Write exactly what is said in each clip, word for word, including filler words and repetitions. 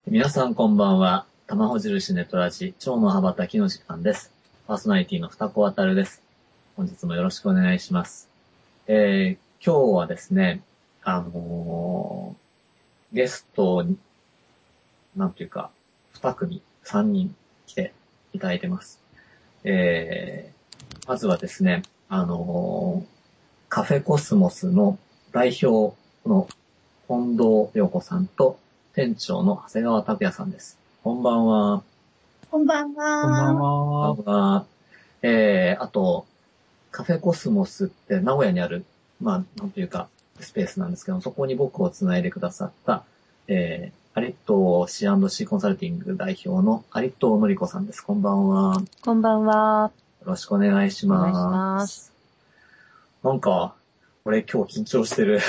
皆さんこんばんは。玉穂印ネトラジ、蝶の羽ばたきの時間です。パーソナリティの二子渡です。本日もよろしくお願いします。えー、今日はですね、あのー、ゲストに、なんていうか、二組、三人来ていただいてます。えー、まずはですね、あのー、カフェコスモスの代表の近藤陽子さんと店長の長谷川拓也さんです。こんばんは。 こんばんは。 こんばんは。 こんばんは。えー、あと、カフェコスモスって名古屋にある、まあ、なんというか、スペースなんですけど、そこに僕をつないでくださった、えー、アリット シーアンドシー コンサルティング代表のアリットのりこさんです。こんばんは。 こんばんは。 よろしくお願いします。 お願いします。 なんか、俺今日緊張してる。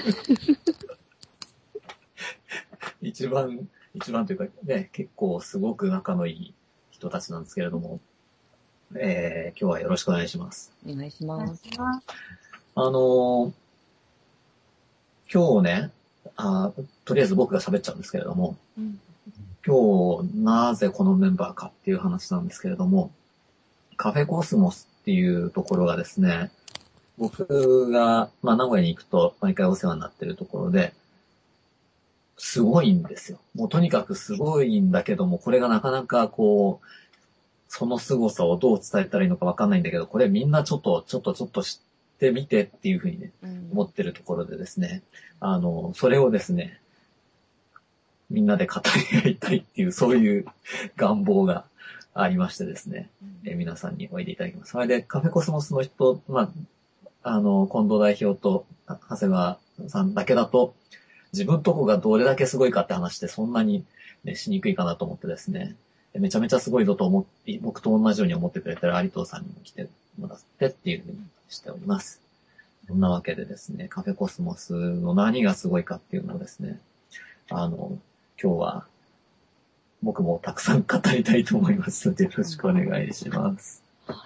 一番、一番というかね、結構すごく仲のいい人たちなんですけれども、えー、今日はよろしくお願いします。 お願いします。 あのー、今日ねあ、とりあえず僕が喋っちゃうんですけれども、うん、今日なぜこのメンバーかっていう話なんですけれども、カフェコスモスっていうところがですね、僕が、まあ、名古屋に行くと毎回お世話になってるところで、すごいんですよ。もうとにかくすごいんだけども、これがなかなかこう、その凄さをどう伝えたらいいのかわかんないんだけど、これみんなちょっと、ちょっとちょっと知ってみてっていうふうにね、うん、思ってるところでですね、あの、それをですね、みんなで語り合いたいっていう、そういう願望がありましてですね、うん、え皆さんにおいでいただきます。それでカフェコスモスの人、まあ、あの、近藤代表と長谷川さんだけだと、自分とこがどれだけすごいかって話してそんなに、ね、しにくいかなと思ってですね、めちゃめちゃすごいぞと思って、僕と同じように思ってくれてる有藤さんにも来てもらってっていうふうにしております。そんなわけでですね、カフェコスモスの何がすごいかっていうのをですね、あの、今日は僕もたくさん語りたいと思いますのでよろしくお願いします。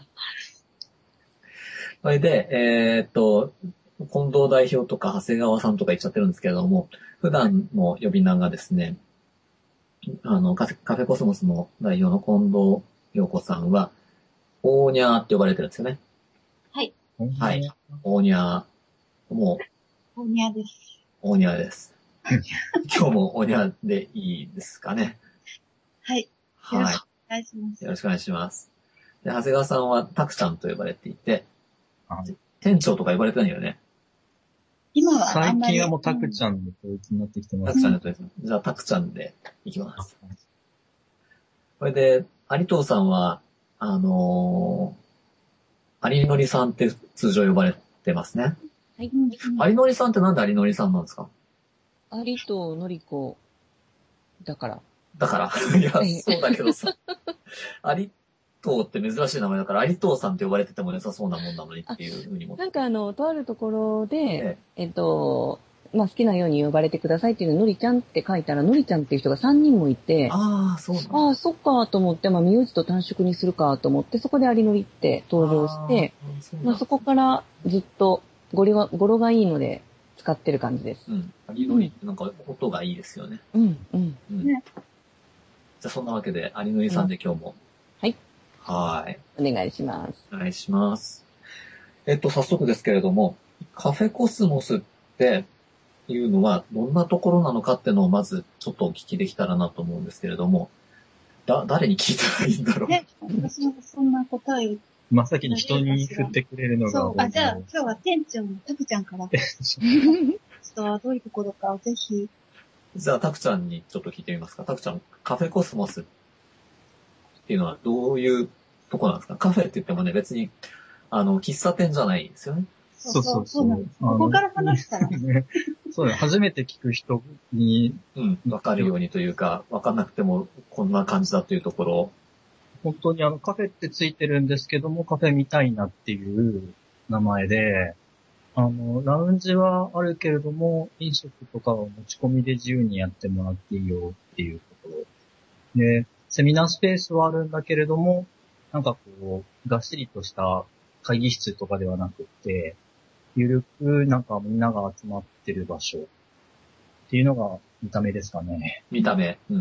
それで、えー、っと、近藤代表とか長谷川さんとか言っちゃってるんですけれども、普段の呼び名がですね、あの、カフェ、カフェコスモスの代表の近藤陽子さんは、オーニャーって呼ばれてるんですよね。 はい。 はい。オーニャー。もう。オーニャーです。 オーニャーです。今日もオーニャーでいいですかね。 はい。はい。よろしくお願いします。 よろしくお願いします。で、長谷川さんはタクちゃんと呼ばれていて、店長とか呼ばれてないよね。 今は最近はもうタクちゃんで統一になってきてます。 タクちゃんで統一。じゃあタクちゃんでいきます。これで、有藤さんは、あのー、有のりさんって通常呼ばれてますね。 はい。 有のりさんってなんで有のりさんなんですか？ 有藤のり子だから。 だから。いや、そうだけどさ。有藤って珍しい名前だから、有藤さんって呼ばれてても良さそうなもんなのにっていうふうに思って。 なんかあの、とあるところで、ええ、えっと、まあ、好きなように呼ばれてくださいっていうのをのりちゃんって書いたら、のりちゃんっていう人がさんにんもいて、 ああ、そうなんだ。 ああ、そっかと思って、まあ、名字と短縮にするかと思って、そこで有のりって登場して、あそまあ、そこからずっと語呂が、語呂がいいので使ってる感じです。 うん。有のりってなんか音がいいですよね。 うん、うん。うん、 ね、じゃあそんなわけで、有のりさんで今日も。 はい。 はい。 お願いします。 お願いします。えっと、早速ですけれども、カフェコスモスっていうのはどんなところなのかっていうのをまずちょっとお聞きできたらなと思うんですけれども、だ、誰に聞いたらいいんだろう。ね、 私もそんな答え。 真っ先に人に振ってくれるのが。 そう、あ、じゃあ今日は店長のタクちゃんから。ちょっとどういうところかをぜひ。 じゃあタクちゃんにちょっと聞いてみますか。タクちゃん、カフェコスモスっていうのはどういうとこなんですか？カフェって言ってもね、別に、あの、喫茶店じゃないんですよね。 そうそうそう。ここから話したら。 そうね。初めて聞く人に。 うん。わかるようにというか、わかんなくてもこんな感じだというところ。 本当にあの、カフェってついてるんですけども、カフェみたいなっていう名前で、あの、ラウンジはあるけれども、飲食とかは持ち込みで自由にやってもらっていいよっていうところ。で、セミナースペースはあるんだけれども、なんかこう、がっしりとした会議室とかではなくって、ゆるくなんかみんなが集まってる場所っていうのが見た目ですかね。 見た目。うん。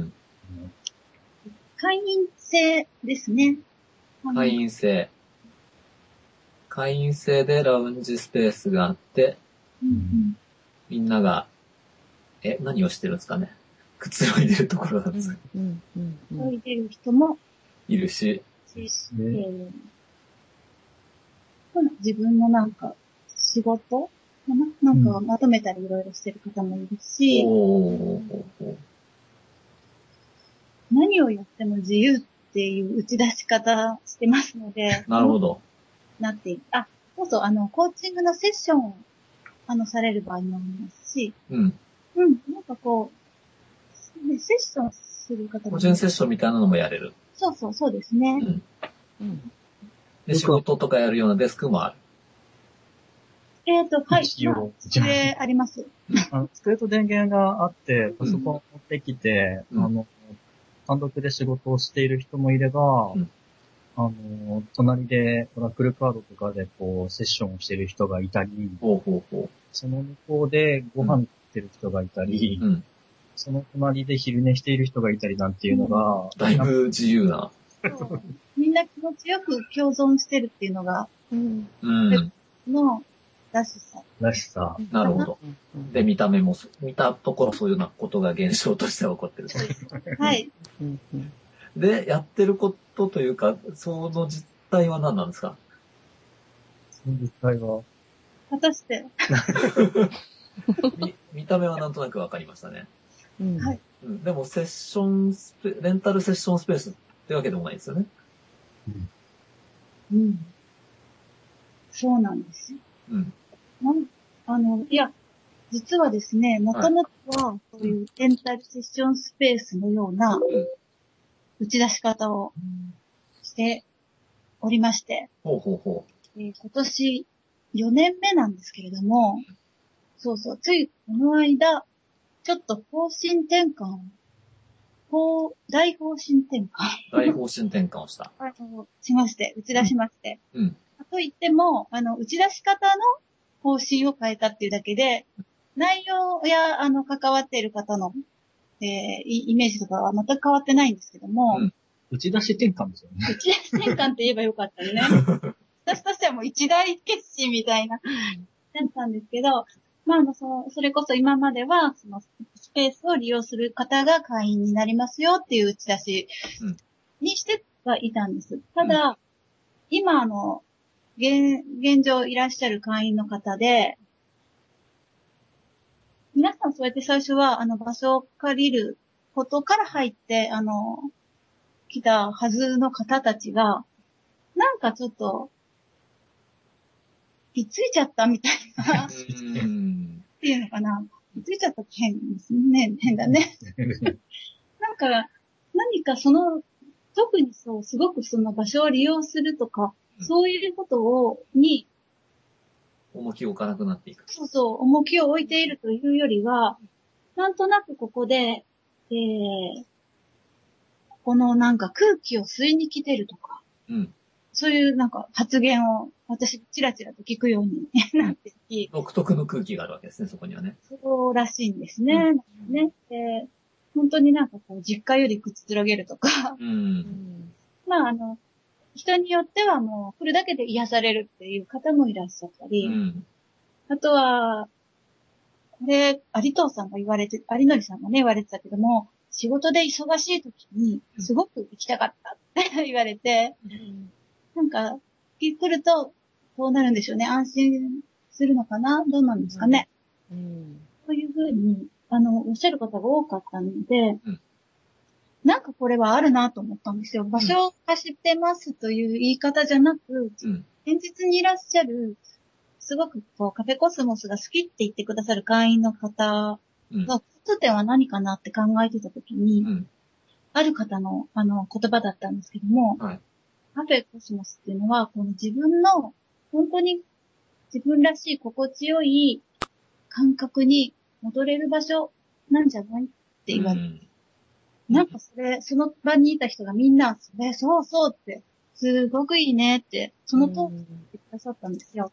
ね。 会員制ですね。 会員制。会員制でラウンジスペースがあって、 うんうん、 みんなが、え、何をしてるんですかね。くつろいでるところなんですか。 うん、うん、 くつろいでる人もいるし、 えー、自分のなんか仕事かななんかまとめたりいろいろしてる方もいるし、 おー、 何をやっても自由っていう打ち出し方してますので、 なるほど。 なっている。あ、そうそう、あの、コーチングのセッションを、あの、される場合もありますし、 うん。 うん、なんかこう、ね、セッションする方も、 個人セッションみたいなのもやれる。 そうそう、そうですね。 うん。 うん。 で、仕事とかやるようなデスクもある。 えっ、ー、と、はい。 一応。 まあ、机あります。 あの机と電源があって、パソコンを持ってきて、 うん、 あの、単独で仕事をしている人もいれば、うん、あの、隣でオラクルカードとかでこう、セッションをしている人がいたり、 ほうほうほう、 その向こうでご飯食ってる人がいたり、うん、その隣で昼寝している人がいたりなんていうのが、 うん、だいぶ自由な。 みんな気持ちよく共存してるっていうのが、 うん。 の、らしさ。 らしさ。 なるほど。で、見た目も、見たところそういうようなことが現象として起こってる。 はい。 で、やってることというか、その実態は何なんですか？ その実態は果たして見、見た目はなんとなくわかりましたね。 うん、 はい。 うん。でも、セッションスペ、レンタルセッションスペースってわけでもないですよね。 うん。うん。そうなんですよ。 うん。 なんあの、いや、実はですね、もともとは、そういうレンタルセッションスペースのような、打ち出し方をしておりまして、 ほうほうほう。えー、今年よねんめなんですけれども、そうそう、ついこの間、ちょっと方針転換を、大方針転換大方針転換をした。 あの、しまして、打ち出しまして。 うん。うん、 と言っても、あの、打ち出し方の方針を変えたっていうだけで、内容や、あの、関わっている方の、えー、イメージとかは全く変わってないんですけども、うん、 打ち出し転換ですよね。 打ち出し転換って言えばよかったよね。私としてはもう一大決心みたいな、だったんですけど、まあ、あの、そ、それこそ今までは、その、スペースを利用する方が会員になりますよっていう打ち出しにしてはいたんです。ただ、うん、今、あの、現、現状いらっしゃる会員の方で、皆さんそうやって最初は、あの、場所を借りることから入って、あの、来たはずの方たちが、なんかちょっと、ひっついちゃったみたいな、っていうのかな。ひっついちゃったって変ですね。変だね。なんか、何かその、特にそう、すごくその場所を利用するとか、そういうことを、に、 重きを置かなくなっていく。 そうそう、重きを置いているというよりは、なんとなくここで、えー、このなんか空気を吸いに来てるとか、 うん、 そういうなんか発言を私チラチラと聞くようになってき、 独特の空気があるわけですね、そこにはね。 そうらしいんですね。うん、ねで本当になんかこう実家よりくつろげるとか、 うん、 まああの、人によってはもう来るだけで癒されるっていう方もいらっしゃったり、うん、あとは、これ、有藤さんが言われて、有則さんがね、言われてたけども、仕事で忙しい時に、すごく行きたかったって言われて、うん、なんか、来ると、どうなるんでしょうね。安心するのかなどうなんですかね。うん、そういうふうに、あの、おっしゃる方が多かったので、うん、なんかこれはあるなと思ったんですよ。場所を貸してますという言い方じゃなく、うん、現実にいらっしゃる、すごくこうカフェコスモスが好きって言ってくださる会員の方が、共通点は何かなって考えてたときに、うん、ある方のあの言葉だったんですけども、はい、カフェコスモスっていうのは、この自分の本当に自分らしい心地よい感覚に戻れる場所なんじゃないって言われて、うん、なんかそれ、その場にいた人がみんな、それ、そうそうって、すごくいいねって、その通り言ってくださったんですよ。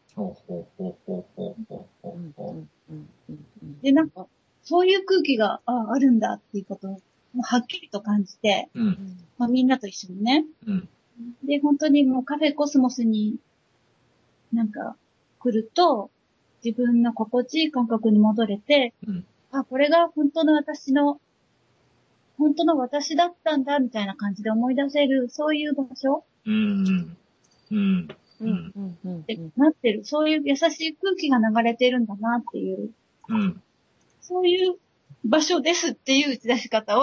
で、なんか、そういう空気が、ああ、あるんだっていうことを、 はっきりと感じて、 うん、 まあみんなと一緒にね。 うん、 で、本当にもうカフェコスモスになんか来ると、自分の心地いい感覚に戻れて、 うん、 あ、これが本当の私の、本当の私だったんだ、みたいな感じで思い出せる、そういう場所うん、うん、 うん、うん、うん。 ってなってる、そういう優しい空気が流れてるんだなっていう、 うん。 そういう場所ですっていう打ち出し方を、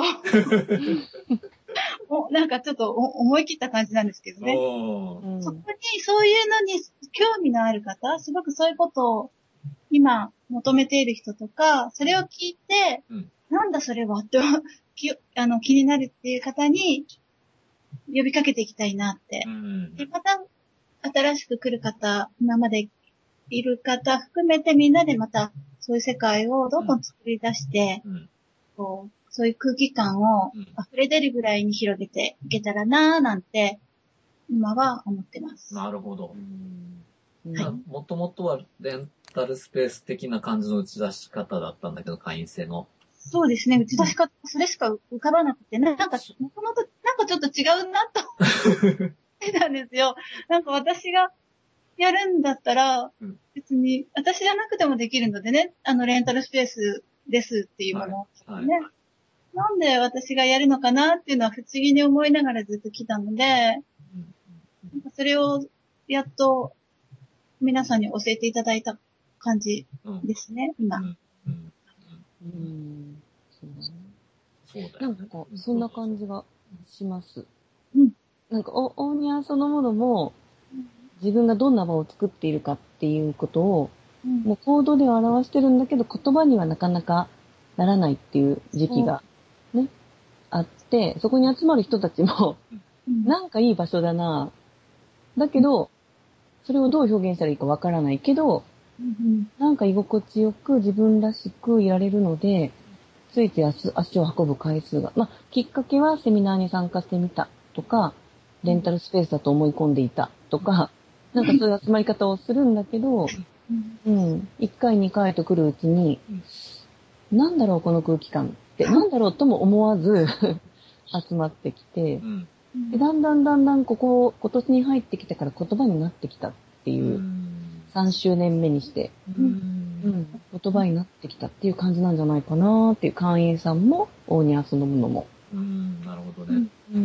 もうなんかちょっと思い切った感じなんですけどね。そこに、そういうのに興味のある方、すごくそういうことを今求めている人とか、それを聞いて、うん、なんだそれはってあの気になるっていう方に呼びかけていきたいなって。うん、でまた新しく来る方、今までいる方含めてみんなでまたそういう世界をどんどん作り出して、うん、こうそういう空気感を溢れ出るぐらいに広げていけたらなぁなんて今は思ってます。 なるほど。うん、はい、もともとはレンタルスペース的な感じの打ち出し方だったんだけど、会員制の。 そうですね、打ち出し方、それしか浮かばなくて、なんか、もともとなんかちょっと違うなと思ってたんですよ。なんか私がやるんだったら、別に私じゃなくてもできるのでね、あのレンタルスペースですっていうものを、はいはい、なんで私がやるのかなっていうのは不思議に思いながらずっと来たので、なんかそれをやっと皆さんに教えていただいた感じですね、うん、今。うんうんうん、そうだね。そうだよね。なんか、そんな感じがします。うん。なんか、オーニャそのものも、自分がどんな場を作っているかっていうことを、うん、もう行動では表してるんだけど、言葉にはなかなかならないっていう時期がね、あって、そこに集まる人たちも、うん、なんかいい場所だな。だけど、それをどう表現したらいいかわからないけど、うん、なんか居心地よく自分らしくいられるので、ついつい足を運ぶ回数が。まあ、きっかけはセミナーに参加してみたとか、レンタルスペースだと思い込んでいたとか、なんかそういう集まり方をするんだけど、うん。いっかいにかいと来るうちに、なんだろうこの空気感って、なんだろうとも思わず集まってきて、で、だんだんだんだんここ、今年に入ってきてから言葉になってきたっていう、さんしゅうねんめにして、うんうん、言葉になってきたっていう感じなんじゃないかなっていう会員さんも、オーニャそのものも。 うん、なるほどね。うん。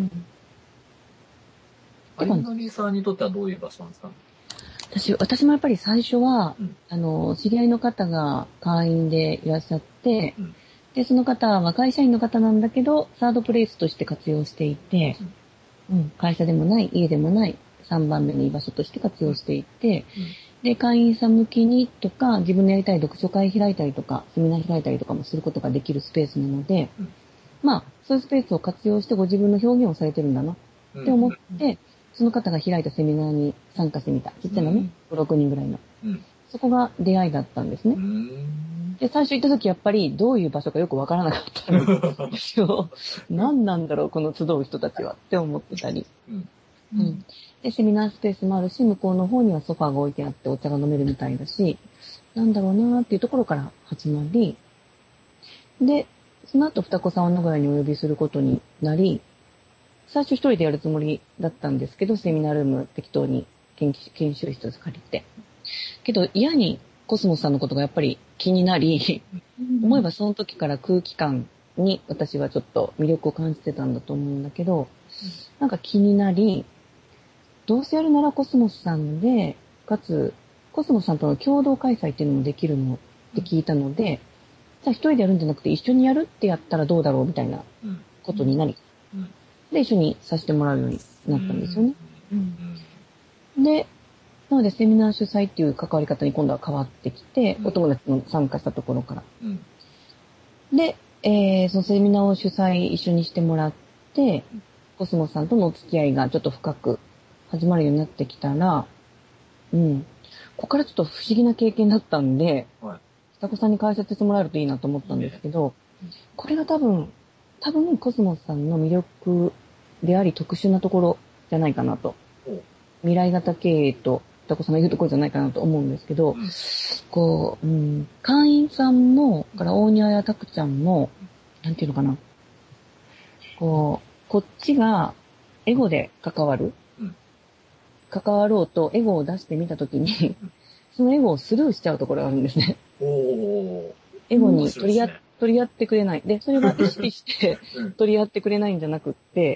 アイノリーさんにとってはどういう場所なんですか？ 私、私もやっぱり最初は、うん、あの、知り合いの方が会員でいらっしゃって、うん、で、その方は会社員の方なんだけど、サードプレイスとして活用していて、うんうん、会社でもない、家でもない、さんばんめの居場所として活用していて、うん、で、会員さん向きにとか、自分のやりたい読書会開いたりとか、セミナー開いたりとかもすることができるスペースなので、うん、まあ、そういうスペースを活用してご自分の表現をされてるんだなって思って、うん、その方が開いたセミナーに参加してみた。ちっちゃなね、ご、ろくにんぐらいの。うん、そこが出会いだったんですね。で、最初行った時やっぱりどういう場所かよくわからなかったんですよ。何なんだろう、この集う人たちはって思ってたり。うんうん、で、セミナースペースもあるし、向こうの方にはソファーが置いてあってお茶が飲めるみたいだし、なんだろうなーっていうところから始まり、で、その後双子さんを名古屋にお呼びすることになり、最初一人でやるつもりだったんですけど、セミナールーム適当に研修室借りて。けど嫌にコスモスさんのことがやっぱり気になり、思えばその時から空気感に私はちょっと魅力を感じてたんだと思うんだけど、なんか気になり、どうせやるならコスモスさんで、かつ、コスモスさんとの共同開催っていうのもできるのって聞いたので、じゃあ一人でやるんじゃなくて一緒にやるってやったらどうだろうみたいなことになり、で、一緒にさせてもらうようになったんですよね。うん、で、なのでセミナー主催っていう関わり方に今度は変わってきて、うん、お友達も参加したところから。うん、で、えー、そのセミナーを主催一緒にしてもらって、うん、コスモスさんとのお付き合いがちょっと深く始まるようになってきたら、うん。ここからちょっと不思議な経験だったんで、はい、双子さんに解説してもらえるといいなと思ったんですけど、いいね、これが多分、多分コスモスさんの魅力であり特殊なところじゃないかなと。未来型経営と双子さんの言うところじゃないかなと思うんですけど、うん、こう、うん、会員さんも、から大ニャやタクちゃんも、なんていうのかな。 こう、こっちがエゴで関わる、うん、関わろうとエゴを出してみたときに、うん、そのエゴをスルーしちゃうところがあるんですね。 おエゴに取り合、ね、取り合ってくれない。で、それが意識して取り合ってくれないんじゃなくって、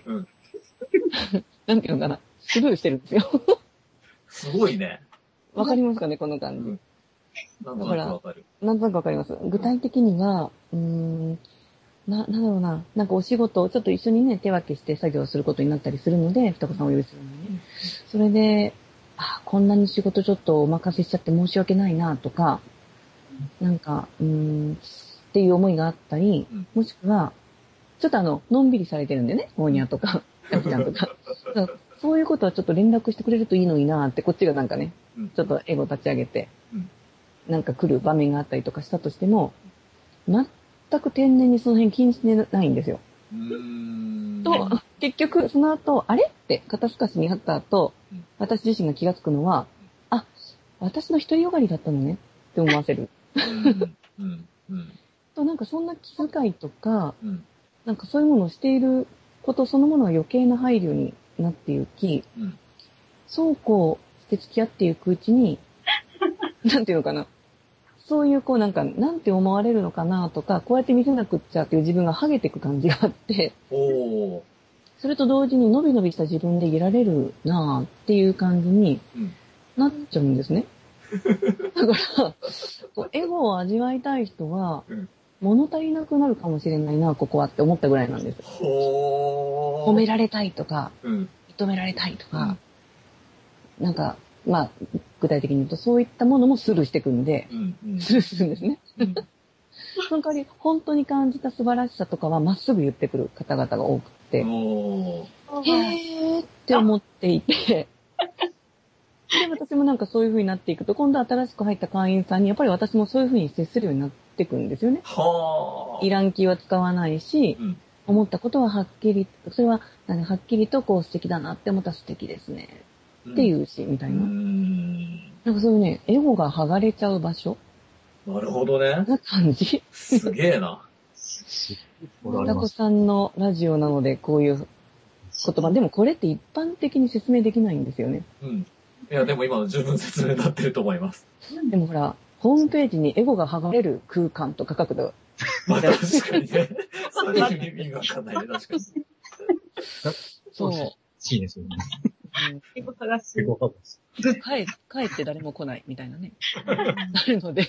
うん、なんていうのかな、スルーしてるんですよ。 すごいね。 わかりますかね、この感じ。うん、 なんとなくわかる。 なんとなくわかります。具体的には、うーん、な、なんだろうな。なんかお仕事をちょっと一緒にね、手分けして作業することになったりするので、双子さんをお呼びするのにね。うん、それで、あ、こんなに仕事ちょっとお任せしちゃって申し訳ないなとか、なんか、うーん、っていう思いがあったり、うん、もしくは、ちょっとあの、のんびりされてるんでね、オーニャとか、ヤクちゃんとか。そういうことはちょっと連絡してくれるといいのになって、こっちがなんかね、ちょっとエゴ立ち上げて、なんか来る場面があったりとかしたとしても、全く天然にその辺気にしてないんですよ。うーんと、結局その後、あれって肩透かしにあった後、私自身が気がつくのは、あ、私の独りよがりだったのねって思わせる。うんうんうん、となんかそんな気遣いとか、うん、なんかそういうものをしていることそのものが余計な配慮になっていき、うん、そうこうして付き合っていくうちに、なんていうのかな、そういうこうなんか、なんて思われるのかなとか、こうやって見せなくっちゃっていう自分が剥げていく感じがあって、おそれと同時に伸び伸びした自分でいられるなぁっていう感じになっちゃうんですね。だから、こうエゴを味わいたい人は、物足りなくなるかもしれないな、ここはって思ったぐらいなんです。褒められたいとか、うん、認められたいとか、うん、なんか、まあ、具体的に言うとそういったものもスルーしていくんで、うんうん、スルーするんですね。うん、その代わり、本当に感じた素晴らしさとかはまっすぐ言ってくる方々が多くて、へーって思っていて、で、私もなんかそういう風になっていくと、今度新しく入った会員さんに、やっぱり私もそういう風に接するようになっていくんですよね。はー。いらん気は使わないし、うん、思ったことははっきり、それは、はっきりとこう素敵だなって思ったら素敵ですね。っていうし、みたいな。うん、なんかそういうね、エゴが剥がれちゃう場所。 なるほどね。 な感じ。 すげえな。 ダコさんのラジオなのでこういう言葉。でもこれって一般的に説明できないんですよね。 うん。いや、でも今の十分説明になってると思います。 でもほら、ホームページにエゴが剥がれる空間とか書くと。 まあ確かにね。それ意味がわかんないね、確かに。 そう。 いいですよね。 エゴ剥がす。 エゴ剥がす。 帰、帰って誰も来ないみたいなね。あるので。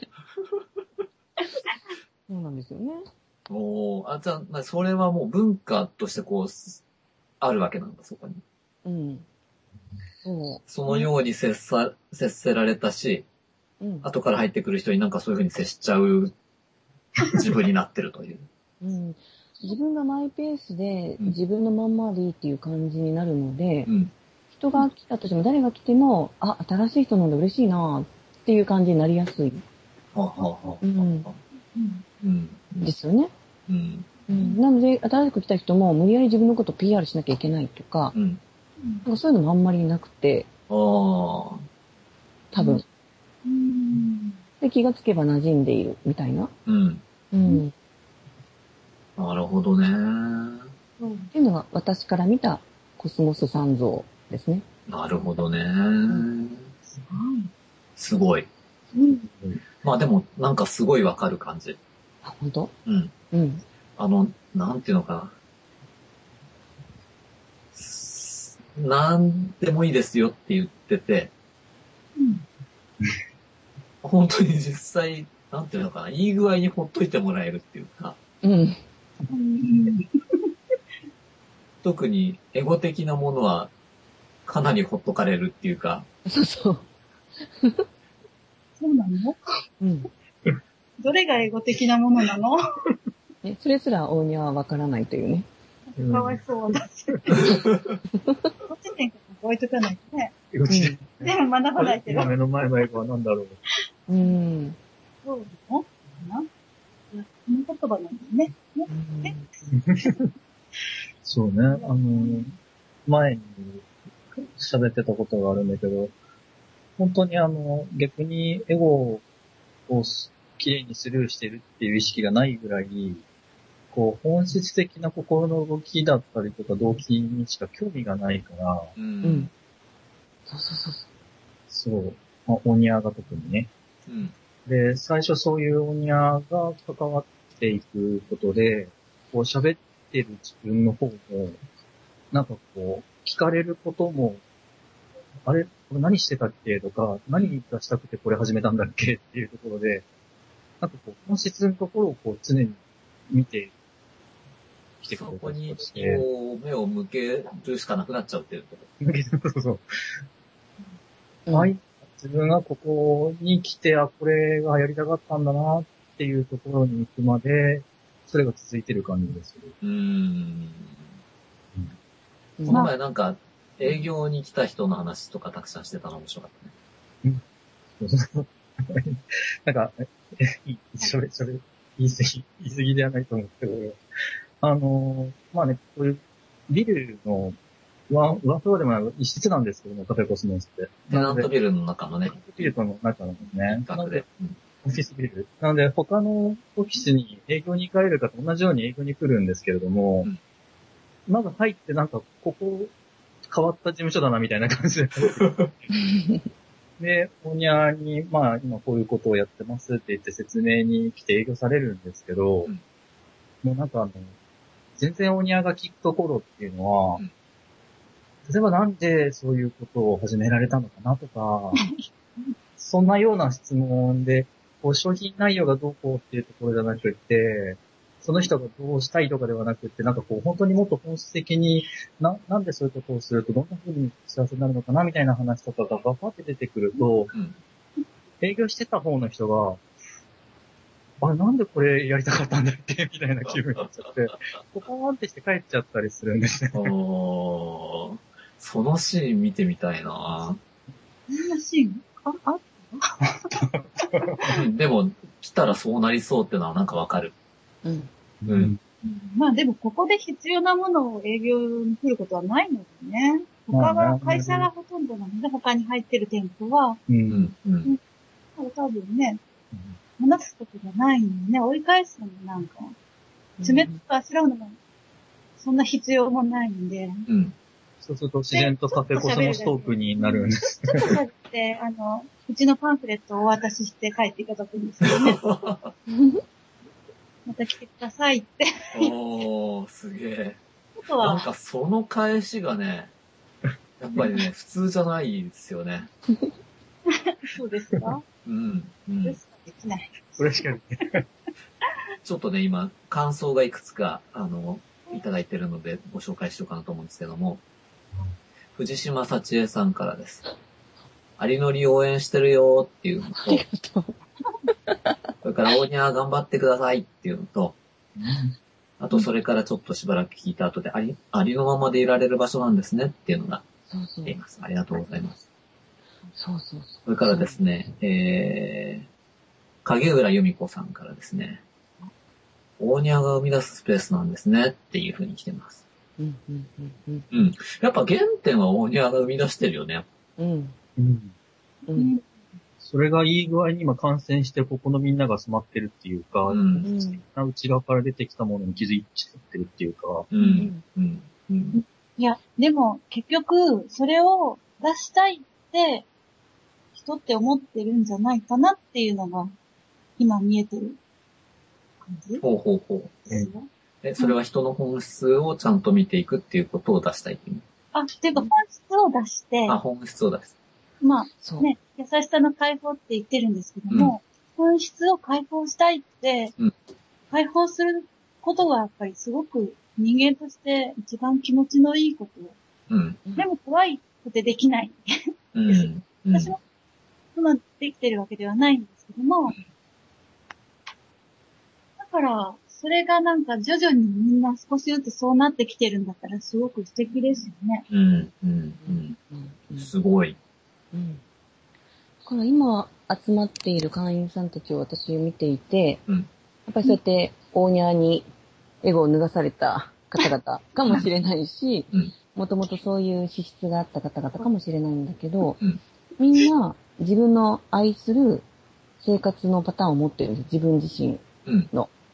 そうなんですよね。 おー、あ、じゃあ、それはもう文化としてこう、あるわけなんだ、そこに。うん。そう。そのように接さ、接せられたし、うん、後から入ってくる人になんかそういう風に接しちゃう自分になってるという。うん、 自分がマイペースで、自分のまんまでいいっていう感じになるので、うん、人が来たとしても誰が来ても、あ、新しい人なんで嬉しいなっていう感じになりやすい。はははうん。うん。ですよね。うん。うん、なので、新しく来た人も無理やり自分のことを ピーアール しなきゃいけないとか、うん、なんかそういうのもあんまりなくて、あ多分、うん。で、気がつけば馴染んでいるみたいな。うん。うん。 なるほどね。 っていうのが私から見たコスモス三像ですね。 なるほどね。うん、すごい。うん、まあでも、なんかすごいわかる感じ。 あ、本当？ うん。うん。あの、なんていうのかな。なんでもいいですよって言ってて、うん、本当に実際、なんていうのかな、いい具合にほっといてもらえるっていうか、うん、特にエゴ的なものはかなりほっとかれるっていうか、 そうそう。 そうなの？うん。どれがエゴ的なものなの？ ね、それすら大庭はわからないというね。 かわいそうだ。こっち点から覚えとかないとね。うん、でも学ばないけど。 今目の前のエゴは何だろう。うん。 そうなのかな？いや、この言葉なんだよね。ねそうね。あの、前に喋ってたことがあるんだけど、本当にあの、逆にエゴをきれいにスルーしてるっていう意識がないぐらい、 こう、本質的な心の動きだったりとか動機にしか興味がないから、 うん。そうそうそう。 そう。まあ、オニアが特にね。 うん。 で、最初そういうオニアが関わっていくことで、こう喋ってる自分の方も、なんかこう、聞かれることも、あれ、これ何してたっけとか、何がしたくてこれ始めたんだっけっていうところで、なんかこう、本質のところをこう常に見てきてくれたりとかして。 そこにこう目を向けるしかなくなっちゃうっていうこと。 向ける、そうそう。うん、はい。自分がここに来て、あ、これがやりたかったんだなっていうところに行くまで、それが続いてる感じでする。 うーん。うん、この前なんか、営業に来た人の話とかたくさんしてたの面白かったね。 うん。なんか、え、それ、それ、言い過ぎ、言い過ぎではないと思うけど、あの、まあね、こういうビルのワン、ワンフロアでもない一室なんですけども、カフェコスモスって。 テナントビルの中のね。 テナントビルの中なんですね。 なので、 オフィスビル。なので、他のオフィスに営業に行かれる方と同じように営業に来るんですけれども、うん、まず入ってなんか、ここ変わった事務所だなみたいな感じで。で、オニャに、まあ、今こういうことをやってますって言って説明に来て営業されるんですけど、うん、もうなんかあの、全然オニャが聞くところっていうのは、うん、例えばなんでそういうことを始められたのかなとか、そんなような質問で、こう商品内容がどうこうっていうところじゃなくて、その人がどうしたいとかではなくて、なんかこう本当にもっと本質的にな、なんでそういうことをするとどんな風に幸せになるのかなみたいな話とかがバファって出てくると、うん、営業してた方の人が、あれなんでこれやりたかったんだっけみたいな気分になっちゃって、ポカーンってして帰っちゃったりするんですね。 おー、そのシーン見てみたいなそんなシーンあ、あでも、来たらそうなりそうってのはなんかわかる。 うん。 うん。 まあでも、ここで必要なものを営業に来ることはないのでね。他は、会社がほとんどなので、他に入ってる店舗は、 うん。うん。 多分ね、話すことがないのにね、追い返すのもなんか、冷たくあしらうのも、そんな必要もないんで。 うん。 そうすると自然とカフェコスモストークになるんです。 ちょっと喋って、あの、うちのパンフレットをお渡しして帰っていただくんですけどね。また来てくださいって。 おー、すげえ。なんかその返しがね、やっぱりね、普通じゃないですよね。 そうですか？ うん。うん。 できない。 嬉しかった。 ちょっとね、今、感想がいくつか、あの、いただいてるので、ご紹介しようかなと思うんですけども、藤島幸恵さんからです。アリノリ応援してるよっていうのと、 ありがとう。 それからオーニャー頑張ってくださいっていうのと、あとそれからちょっとしばらく聞いた後で、あり、ありのままでいられる場所なんですねっていうのが来ています。ありがとうございます。 そうそうそう。 それからですね、えー、影浦由美子さんからですね、オーニャーが生み出すスペースなんですねっていう風に来てます。 うんうんうんうん。 うん。やっぱ原点はオーニャーが生み出してるよね。 うん。 うん。うん。それがいい具合に今感染してここのみんなが染まってるっていうか、うん、内側から出てきたものに気づいちゃってるっていうか。 うん。うん。うん。 いや、でも結局、それを出したいって人って思ってるんじゃないかなっていうのが今見えてる感じ。 ほうほうほう。え、それは人の本質をちゃんと見ていくっていうことを出したいっていう。 あ、っていうか本質を出して。 あ、本質を出す。 まあ、ね、優しさの解放って言ってるんですけども、うん、本質を解放したいって、うん、解放することがやっぱりすごく人間として一番気持ちのいいこと。うん、でも怖いことできないです。うん、私もそんなできてるわけではないんですけども、だから、それがなんか徐々にみんな少しずつそうなってきてるんだったらすごく素敵ですよね。 うん、うん、うん。すごい。 うん。だから今集まっている会員さんたちを私見ていて、うん、やっぱりそうやってオーニャーにエゴを脱がされた方々かもしれないし、もともとそういう資質があった方々かもしれないんだけど、うん、みんな自分の愛する生活のパターンを持ってるんです。自分自身の。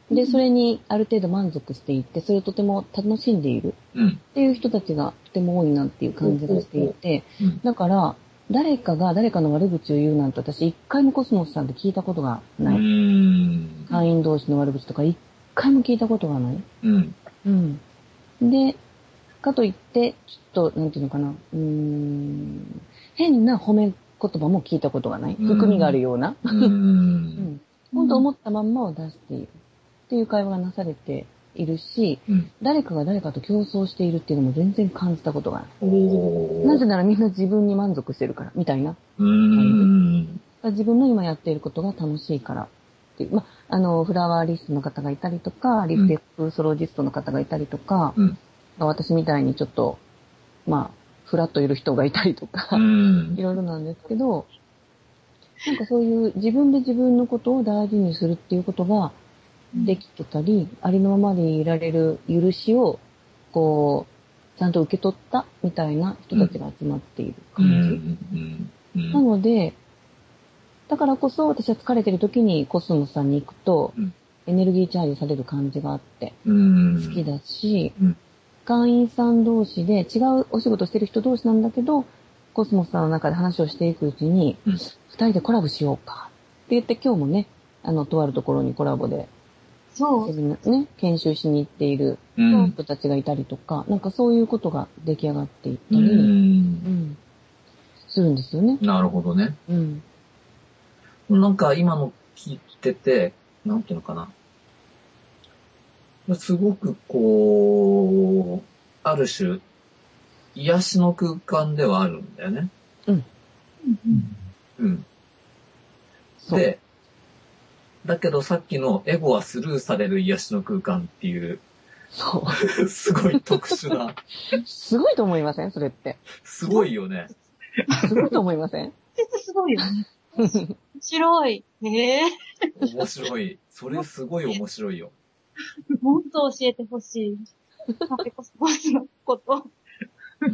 で、それにある程度満足していて、それをとても楽しんでいるっていう人たちがとても多いなっていう感じがしていて、だから、誰かが誰かの悪口を言うなんて私一回もコスモスさんで聞いたことがない。うーん、会員同士の悪口とか一回も聞いたことがない。うん。うん。で、かといって、ちょっと、なんていうのかな、うーん、変な褒め言葉も聞いたことがない。含みがあるような。うん。うん。本当思ったまんまを出している。っていう会話がなされているし、うん、誰かが誰かと競争しているっていうのも全然感じたことがない。なぜならみんな自分に満足してるから、みたいな。うーん、自分の今やっていることが楽しいからっていう。ま、あの、フラワーリストの方がいたりとか、リフレックソロジストの方がいたりとか、うん、私みたいにちょっと、まあ、フラッといる人がいたりとか、うん、いろいろなんですけど、なんかそういう自分で自分のことを大事にするっていうことが、できてたり、ありのままでいられる許しを、こう、ちゃんと受け取ったみたいな人たちが集まっている感じ。うんうんうん、なので、だからこそ私は疲れてる時にコスモスさんに行くと、うん、エネルギーチャージされる感じがあって、好きだし、うん、会員さん同士で違うお仕事してる人同士なんだけど、コスモスさんの中で話をしていくうちに、うん、二人でコラボしようかって言って今日もね、あの、とあるところにコラボで、そう。ね、研修しに行っている人たちがいたりとか、うん、なんかそういうことが出来上がっていったり、うん、うん、するんですよね。 なるほどね。うん。なんか今の聞いてて、なんていうのかな。すごくこう、ある種、癒しの空間ではあるんだよね。うん。うん。で、だけどさっきのエゴはスルーされる癒しの空間っていう、そう。すごい特殊な。 すごいと思いませんそれって。 すごいよね。 すごいと思いませんすごいよね。面白い。へえ。 面白い。それすごい面白いよ。 もっと教えてほしい。カフェコスモスのこと。うん。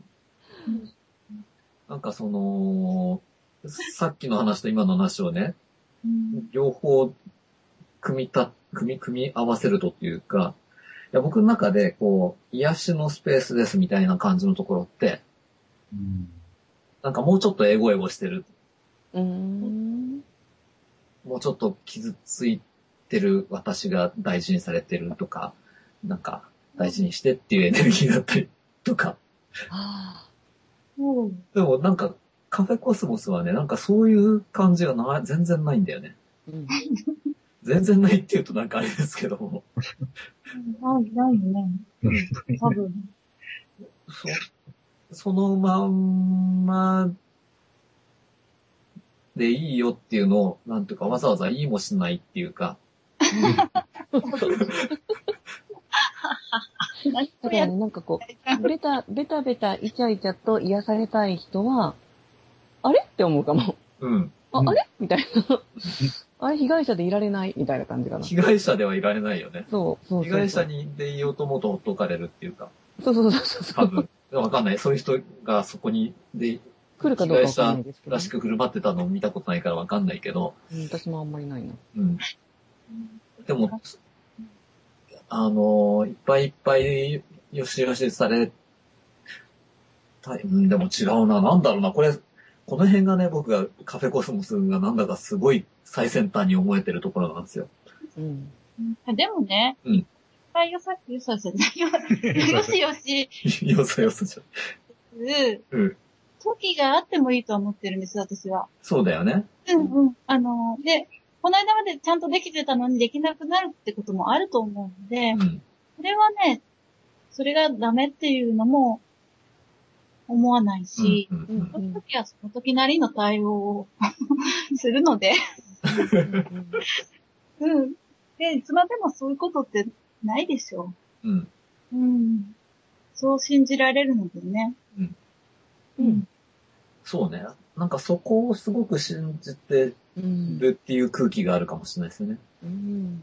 なんかその、さっきの話と今の話をね、うん、両方組みた、組み、組み合わせるとっていうか、いや僕の中でこう、癒しのスペースですみたいな感じのところって、うん、なんかもうちょっとエゴエゴしてる。うーん、もうちょっと傷ついてる私が大事にされてるとか、なんか大事にしてっていうエネルギーだったりとか。うん、でもなんかカフェコスモスはね、なんかそういう感じがな全然ないんだよね。うん、全然ないって言うとなんかあれですけども。 ない、ないね。多分。 そ、そのまんまでいいよっていうのを、なんていうかわざわざ言いもしないっていうか。 だからね、なんかこう、ベタ、ベタベタ、イチャイチャと癒されたい人は、あれって思うかも。うん。あ、うん、あれみたいな。あれ、被害者でいられないみたいな感じかな。 被害者ではいられないよね。そう。そうそうそう、被害者にでいようと思うとほっとかれるっていうか。 そうそうそうそう。 多分。わかんない。そういう人がそこに、で、 来るかどうかわかんないですけど、ね。被害者らしく振る舞ってたのを見たことないからわかんないけど。 うん、私もあんまりないな。うん。 でも、あの、いっぱいいっぱいよしよしされたい。うん、でも違うな。なんだろうな。これ、この辺がね、僕がカフェコスモスがなんだかすごい最先端に思えてるところなんですよ。 うん。でもね、うん。いっぱいよさ、よさよさ、よしよし。 よさよさじゃ。 うん。時があってもいいと思ってるんです、私は。 そうだよね。 うんうん。あの、で、この間までちゃんとできてたのにできなくなるってこともあると思うので、うん、それはね、それがダメっていうのも思わないし、うんうんうん、その時はその時なりの対応をするので、うん。で、いつまでもそういうことってないでしょう。うん。うん。そう信じられるのでね。うん。 うん。そうね。なんかそこをすごく信じてるっていう空気があるかもしれないですね。うん。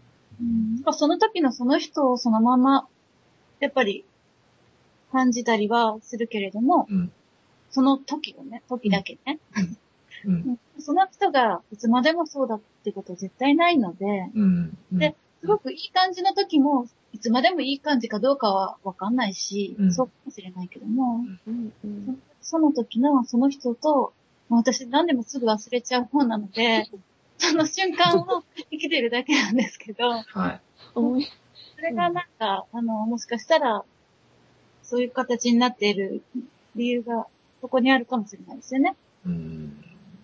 うん、その時のその人をそのまま、やっぱり感じたりはするけれども、うん、その時をね、時だけね。うんうん、その人がいつまでもそうだってこと絶対ないので、うんうん、で、 すごくいい感じの時も、いつまでもいい感じかどうかはわかんないし、うん、そうかもしれないけども、うんうん、その時のその人と、私何でもすぐ忘れちゃう方なので、その瞬間を生きてるだけなんですけど、はい。それがなんか、あの、もしかしたら、そういう形になっている理由がそこにあるかもしれないですよね。うん。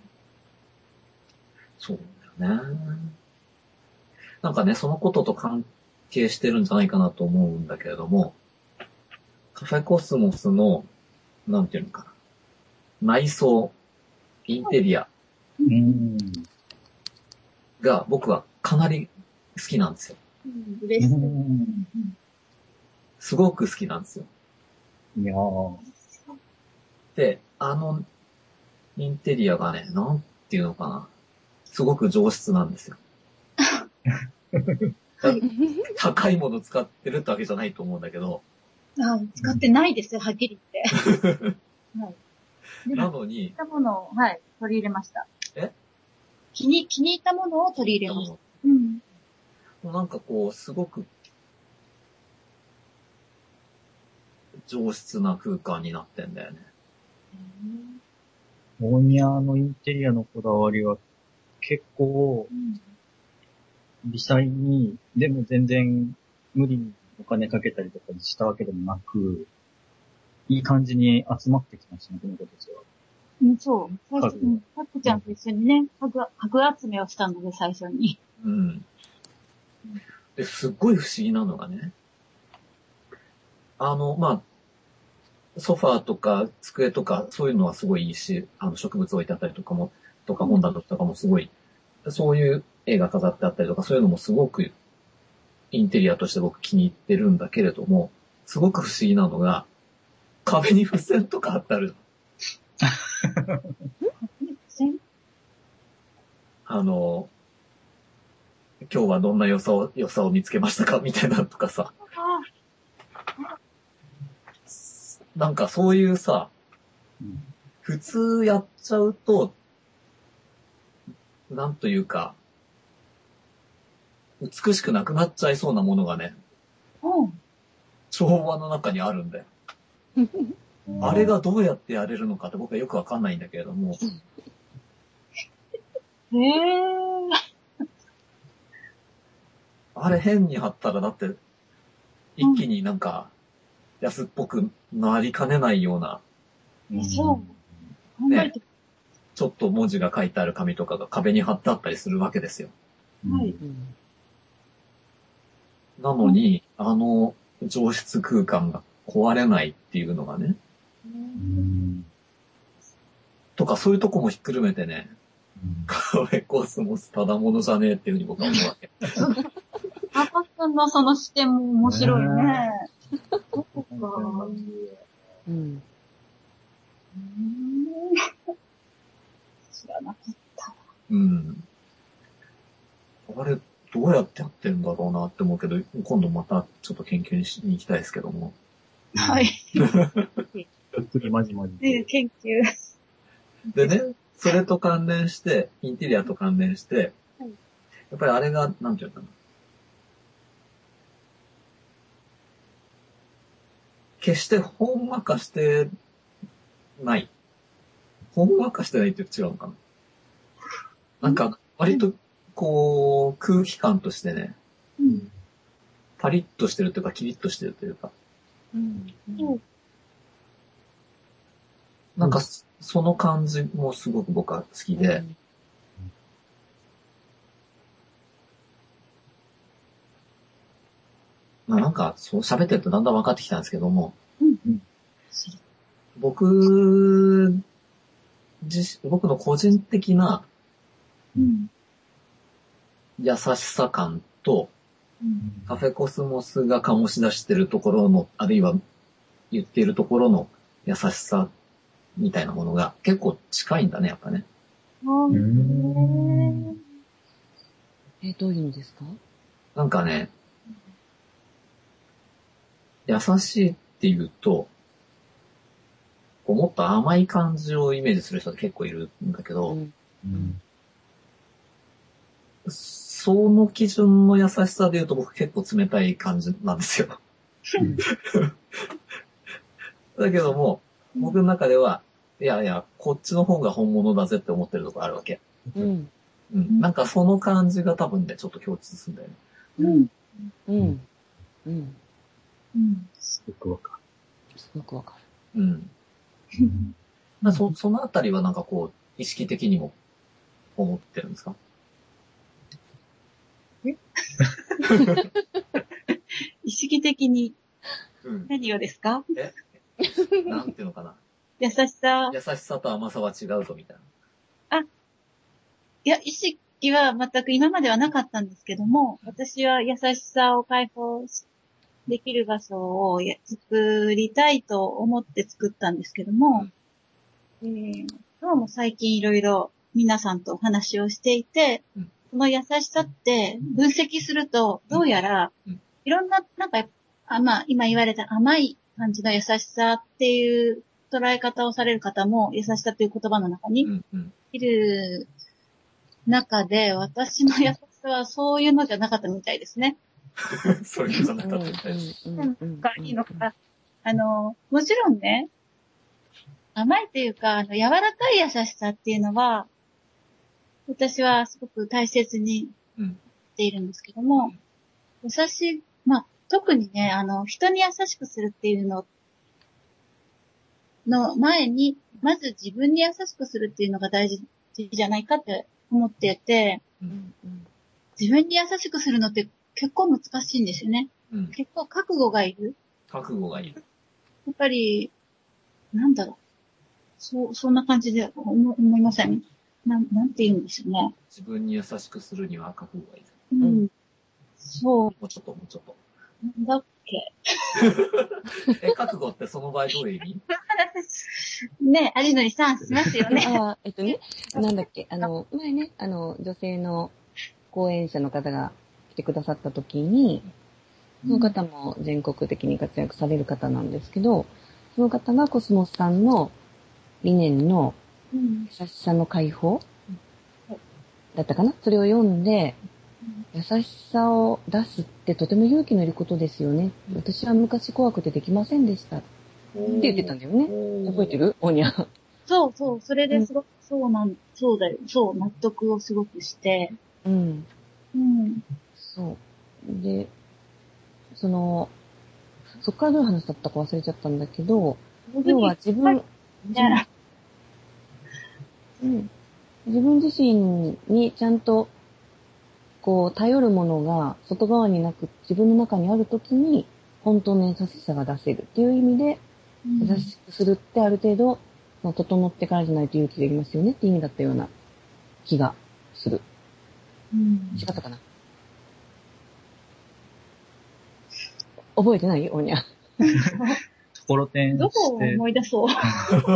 そうだよね。なんかね、そのことと関係してるんじゃないかなと思うんだけれども、カフェコスモスの、なんていうのかな、内装、インテリアが僕はかなり好きなんですよ。うん、嬉しい。すごく好きなんですよ。いやー。で、あの、インテリアがね、なんていうのかな、すごく上質なんですよ。高いもの使ってるってわけじゃないと思うんだけど。 あ、使ってないですよ、はっきり言って。はい、 なのに。 気に入ったものを、はい、取り入れました。え気に、気に入ったものを取り入れました。うん。 なんかこう、すごく、上質な空間になってんだよね。 大宮のインテリアのこだわりは結構、微細に、でも全然無理にお金かけたりとかしたわけでもなく、いい感じに集まってきましたね、この子たちは。 うん、そう。最初に、タックちゃんと一緒にね、家具、家具集めをしたので、最初に。うん。 で、すっごい不思議なのがね、あの、まあ、ソファーとか机とかそういうのはすごいいいし、あの植物置いてあったりとかも、とか本棚とかもすごい、そういう絵が飾ってあったりとかそういうのもすごくインテリアとして僕気に入ってるんだけれども、すごく不思議なのが、壁に付箋とか貼ってある。あの、今日はどんな良さを、良さを見つけましたかみたいなとかさ。なんかそういうさ、普通やっちゃうと、なんというか、美しくなくなっちゃいそうなものがね、うん、昭和の中にあるんだよ。あれがどうやってやれるのかって僕はよくわかんないんだけれども。へー。あれ変に貼ったらだって、一気になんか、安っぽくなりかねないような。うん、そう。ね。ちょっと文字が書いてある紙とかが壁に貼ってあったりするわけですよ。はい。なのに、あの上質空間が壊れないっていうのがね。うんとかそういうとこもひっくるめてね、カフェコスモスただものじゃねえっていうふうに僕は思うわけ。 パパさんのその視点も面白いね。そうか。うん。知らなかった。うん。あれ、どうやってやってんだろうなって思うけど、今度またちょっと研究にしに行きたいですけども。はい。 次まじまじ。 研究。 でね、それと関連して、インテリアと関連して、やっぱりあれが、なんていうのかな。決してほんわかしてない。ほんわかしてないって違うのかな。なんか、割と、こう、空気感としてね、うん、パリッとしてるというか、キリッとしてるというか。うんうん、なんか、その感じもすごく僕は好きで、うん、まあなんか、そう喋ってるとだんだん分かってきたんですけども、うんうん、僕自身、僕の個人的な優しさ感と、うん、カフェコスモスが醸し出してるところの、あるいは言っているところの優しさみたいなものが結構近いんだね、やっぱね。 うんえ、どういう意味ですか？ なんかね、優しいっていうと、もっと甘い感じをイメージする人って結構いるんだけど、うんうん、 その基準の優しさで言うと僕結構冷たい感じなんですよ。だけども、僕の中では、いやいや、こっちの方が本物だぜって思ってるとこあるわけ。 うん。 うん。なんかその感じが多分ね、ちょっと共通するんだよね。 うん。うん。うん。 うん。すごくわかる。すごくわかる。うん。まあ、そ、そのあたりはなんかこう、意識的にも思ってるんですか？ え意識的に何をですか？ うん、えなんていうのかな。 優しさ。 優しさと甘さは違うぞみたいな。あ、いや、意識は全く今まではなかったんですけども、私は優しさを解放できる場所を作りたいと思って作ったんですけども、うん、えー、どうも最近いろいろ皆さんとお話をしていて、うん、その優しさって分析すると、どうやら、いろんな、なんか、あまあ、今言われた甘い感じの優しさっていう捉え方をされる方も、優しさという言葉の中にいる中で、私の優しさはそういうのじゃなかったみたいですね。 そういうのじゃなかったみたいです。 なんかいいのか。あの、もちろんね、甘いというか、あの、柔らかい優しさっていうのは、私はすごく大切にしているんですけども、うん、優しい、まあ、特にね、あの、人に優しくするっていうのの前に、まず自分に優しくするっていうのが大事じゃないかって思っていて、うんうん、自分に優しくするのって結構難しいんですよね。うん、結構覚悟がいる。 覚悟がいる。 やっぱり、なんだろう。そう、そんな感じで思、思いません？なん、なんて言うんですよね。 自分に優しくするには覚悟がいる。 うん。そう。 もうちょっと、もうちょっと。 なんだっけ。 え、覚悟ってその場合どういう意味？ ねえ、有則さん、しますよね。 あ、えっとね、なんだっけ、あの、前ね、あの、女性の講演者の方が来てくださった時に、その方も全国的に活躍される方なんですけど、その方がコスモスさんの理念の優しさの解放だったかな？それを読んで、優しさを出すってとても勇気のいることですよね。私は昔怖くてできませんでした。って言ってたんだよね。覚えてる？おにゃ。 そうそう、それですごく、そうなん、そうだよ。そう、納得をすごくして。 うん。 うん。 そう。で、その、そっからどういう話だったか忘れちゃったんだけど、要は自分、自分、うん、自分自身にちゃんと、こう、頼るものが外側になく、自分の中にあるときに、本当の優しさが出せるっていう意味で、うん、優しくするってある程度、まあ、整ってからじゃないと勇気がいりますよねって意味だったような気がする。うん、違ったかな？覚えてない？おにゃ。 ところてん。 どこを思い出そう。ち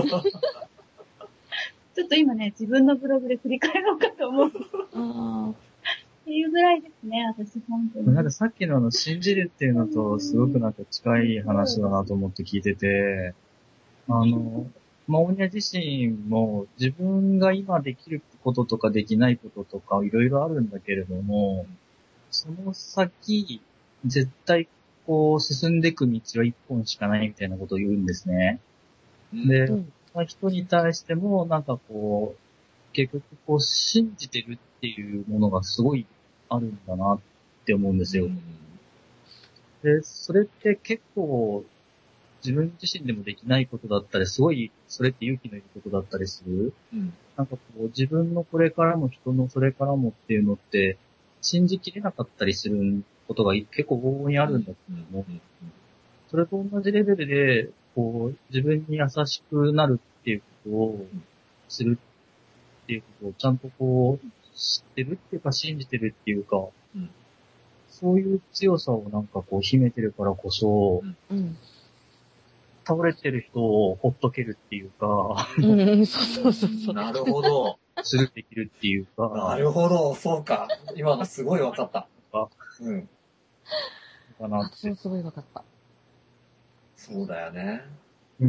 ょっと今ね、自分のブログで振り返ろうかと思う。あっていうぐらいですね、私本当に。 なんかさっきのあの、信じるっていうのとすごくなんか近い話だなと思って聞いてて、あの、まあ、おにゃ自身も自分が今できることとかできないこととかいろいろあるんだけれども、その先、絶対こう進んでいく道は一本しかないみたいなことを言うんですね。で、うんまあ、人に対してもなんかこう、結局こう信じてるっていうものがすごいあるんだなって思うんですよ。うん、で、それって結構自分自身でもできないことだったり、すごいそれって勇気のいることだったりする。うん、なんかこう自分のこれからも人のそれからもっていうのって信じきれなかったりすることが結構往々にあるんだけども、うんうんうん、それと同じレベルでこう自分に優しくなるっていうことをするっていうことをちゃんとこう知ってるっていうか信じてるっていうか、うん、そういう強さをなんかこう秘めてるからこそ、うんうん、倒れてる人をほっとけるっていうか、 うん、そうそうそう。 なるほど。 するできるっていうか。 なるほど、そうか。今のすごい分かった。うん。 かなって。そう、すごい分かった。 そうだよね。 うん。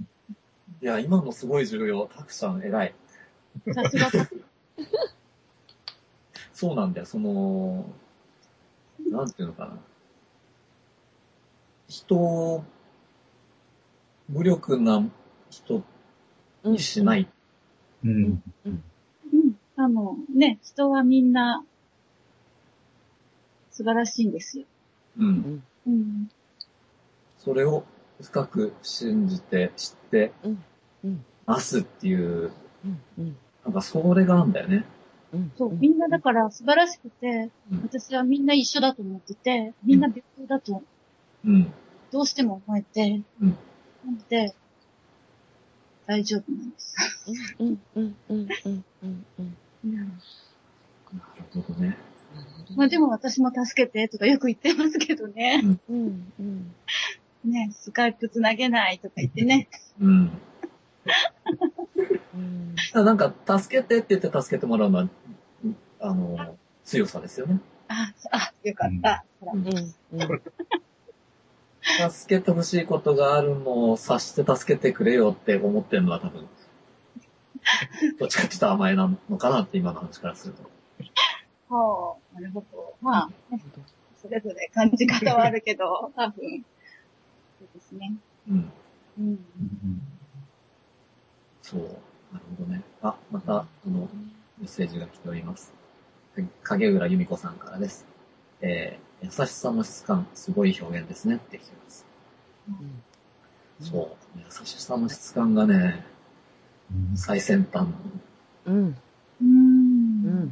いや、今のすごい重要。たくさん偉い。 さすが。 そそうなんだよ。その、なんていうのかな。人を、無力な人にしない。 うん。うん。 うん。あの、ね、人はみんな、素晴らしいんですよ。 うん。 うん。 それを深く信じて、知って、ますっていう、なんかそれがなんだよね。 そう、みんなだから素晴らしくて、うん、私はみんな一緒だと思ってて、みんな別当だと、うん、どうしても思えて、うん、なので、大丈夫なんです。うん、うん、うん、うん、うん、うん。なるほどね。 まあでも私も助けてとかよく言ってますけどね。うん、うん、ね、スカイプつなげないとか言ってね。うん。 なんか、助けてって言って助けてもらうのは、あの、強さですよね。 あ、あ、よかった。うん、 助けてほしいことがあるのを察して助けてくれよって思ってるのは多分、どっちかって言ったら甘えなのかなって今の話からすると。 はあ、なるほど。まあ、それぞれ感じ方はあるけど、多分、そうですね。うん。うん。 そう。なるほどね。あ、また、あの、メッセージが来ております。影浦由美子さんからです。えー、優しさの質感、すごい表現ですねって来てます。うん、そう。優しさの質感がね、うん、最先端。うん。うん。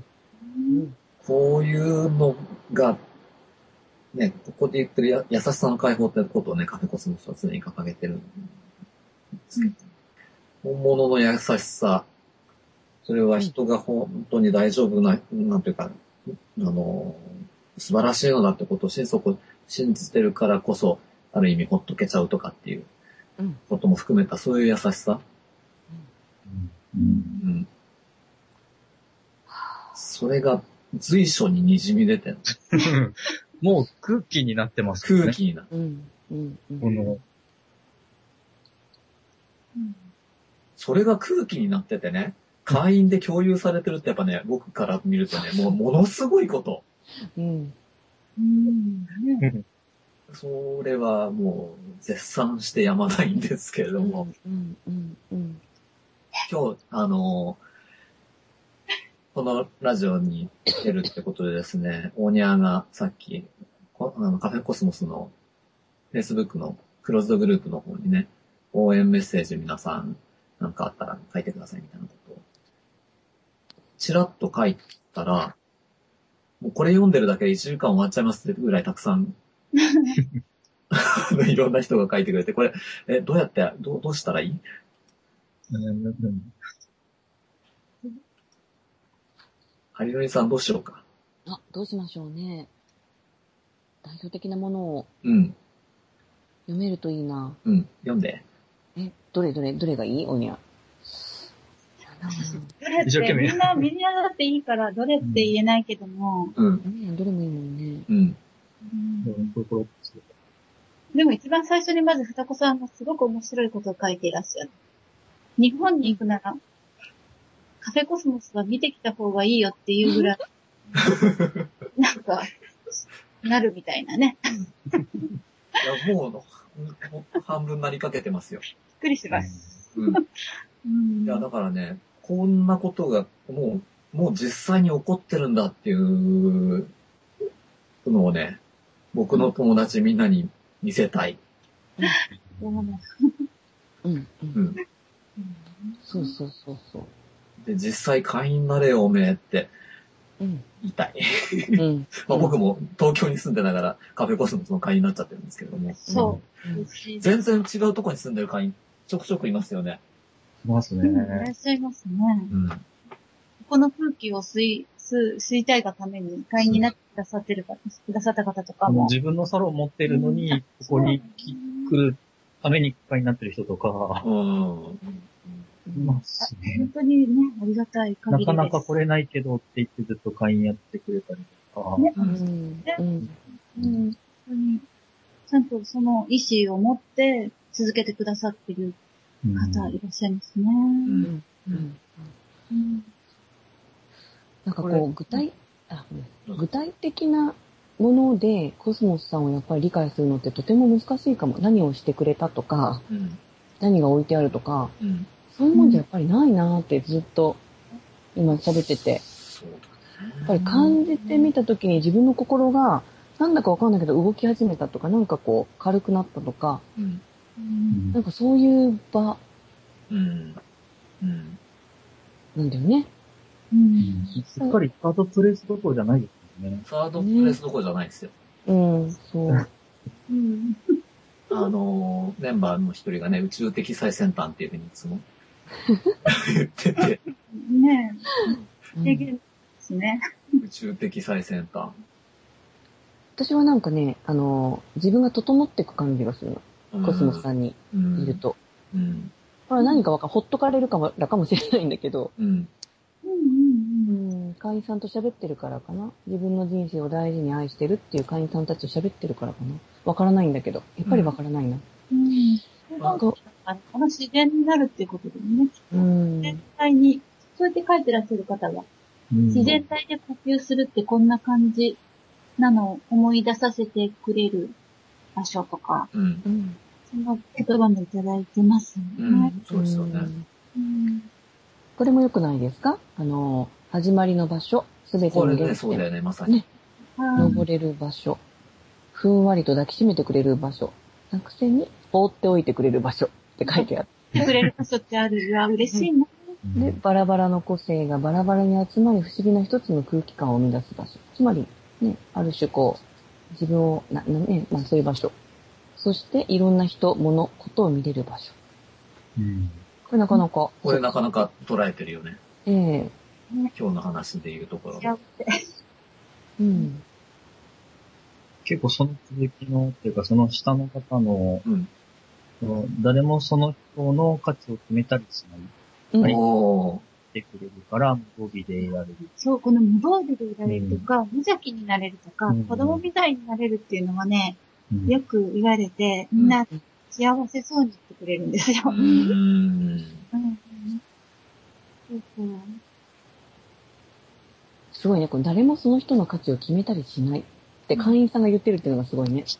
こういうのが、ね、ここで言ってるや優しさの解放ってことをね、カフェコスモスは常に掲げてるんですけど、うん、本物の優しさ、それは人が本当に大丈夫な、なんていうか、あの、素晴らしいのだってことを心底信じてるからこそ、ある意味ほっとけちゃうとかっていうことも含めた、そういう優しさ。うんうん、それが随所に滲み出てる。 もう空気になってますね。 空気になって、うんうんうん、この、 それが空気になっててね、会員で共有されてるってやっぱね、僕から見るとね、もうものすごいこと。うんうん、それはもう絶賛してやまないんですけれども、うんうんうんうん、今日、あの、このラジオに出るってことでですね、大ニャーがさっき、あのカフェコスモスの Facebook のクローズドグループの方にね、応援メッセージ皆さんなんかあったら書いてくださいみたいなことを、チラッと書いたら、もうこれ読んでるだけでいちじかん終わっちゃいますってぐらいたくさんいろんな人が書いてくれて、これ、え、どうやって、どう、どうしたらいい？ハリノリさんどうしようか。 あ、どうしましょうね。代表的なものを。 うん。 読めるといいな。 うん、読んで。 え、どれどれ、どれがいい？おにゃ。 どれってみんな、みんなだっていいから、どれって言えないけども。 うん。どれもいいもんね。うん。 うん、でも一番最初にまずふたこさんがすごく面白いことを書いていらっしゃる。日本に行くなら、カフェコスモスは見てきた方がいいよっていうぐらい、なんか、なるみたいなね。 いや、もう、半分なりかけてますよ。びっくりします。 うんうん、いや、だからね、こんなことが、もう、もう実際に起こってるんだっていうのをね、僕の友達みんなに見せたい。 うん。うん。うん。そうそうそうそう。 で、実際会員になれよ、おめえって、言いたい。うん、まあ僕も東京に住んでながらカフェコスモスの会員になっちゃってるんですけれども。 そう。 うん、全然違うところに住んでる会員、ちょくちょくいますよね。 いますね。 いらっしゃいますね。うん、ここの空気を吸い、吸、吸いたいがために会員になってくださってる方、くださった方とかも。 自分のサロン持ってるのに、うん、ここに来るために会員になってる人とか。うん。いますね。 本当にね、ありがたい限りです。 なかなか来れないけどって言ってずっと会員やってくれたりとか。ね。うん。うん。 うん。本当に、ちゃんとその意思を持って続けてくださってる方いらっしゃいますね。うん。うん。 うん。なんかこう、具体、 あ、具体的なものでコスモスさんをやっぱり理解するのってとても難しいかも。何をしてくれたとか、うん、何が置いてあるとか、うん、そういうもんじゃやっぱりないなーってずっと今喋ってて。そうだね。やっぱり感じてみたときに自分の心がなんだかわかんないけど動き始めたとか、なんかこう軽くなったとか、うん、なんかそういう場、うんうん、なんだよね。 うん。しっかりサードプレイスどころじゃないですよね。 サードプレイスどころじゃないですよ。 うん、そう。 うん、あの、メンバーの一人がね、宇宙的最先端っていうふうにいつも言ってて。 ねえ。経験ですね。 宇宙的最先端。 私はなんかね、あの、自分が整っていく感じがするの。コスモスさんにいると。うんうん、これは何かわか、ほっとかれるかも、かもしれないんだけど、うんうん、会員さんと喋ってるからかな。自分の人生を大事に愛してるっていう会員さんたちと喋ってるからかな。わからないんだけど、やっぱりわからないな。うん。 なんか、あの、自然になるっていうことでね。うん。自然体に、そうやって書いてらっしゃる方が、うん、自然体で呼吸するってこんな感じなのを思い出させてくれる場所とか、うん、その言葉もいただいてますね。うん、 そうですよね。うん、 これも良くないですか？あの、始まりの場所、すべての原点。 これね、そうだよね、まさに。ね。 登れる場所、ふんわりと抱きしめてくれる場所、なくせに放っておいてくれる場所って書いてある。 くれる場所ってある。うわ、嬉しいな。 で、バラバラの個性がバラバラに集まり不思議な一つの空気感を生み出す場所。つまり、ね、ある種こう、自分を、な、なね、まあそういう場所。そして、いろんな人、物、ことを見れる場所。うん、これなかなか。 これなかなか捉えてるよね。 ええー、今日の話でいうところ。 うん、結構その続きの、っていうかその下の方の、うん、その誰もその人の価値を決めたりしない。うん、おー。てくれるから、無防備でいられる。 そう、この無防備でいられるとか、うん、無邪気になれるとか、うん、子供みたいになれるっていうのはね、うん、よく言われて、みんな幸せそうに言ってくれるんですよ。うん。うん、 そうそう。すごいね、これ誰もその人の価値を決めたりしないって会員さんが言ってるっていうのがすごいね。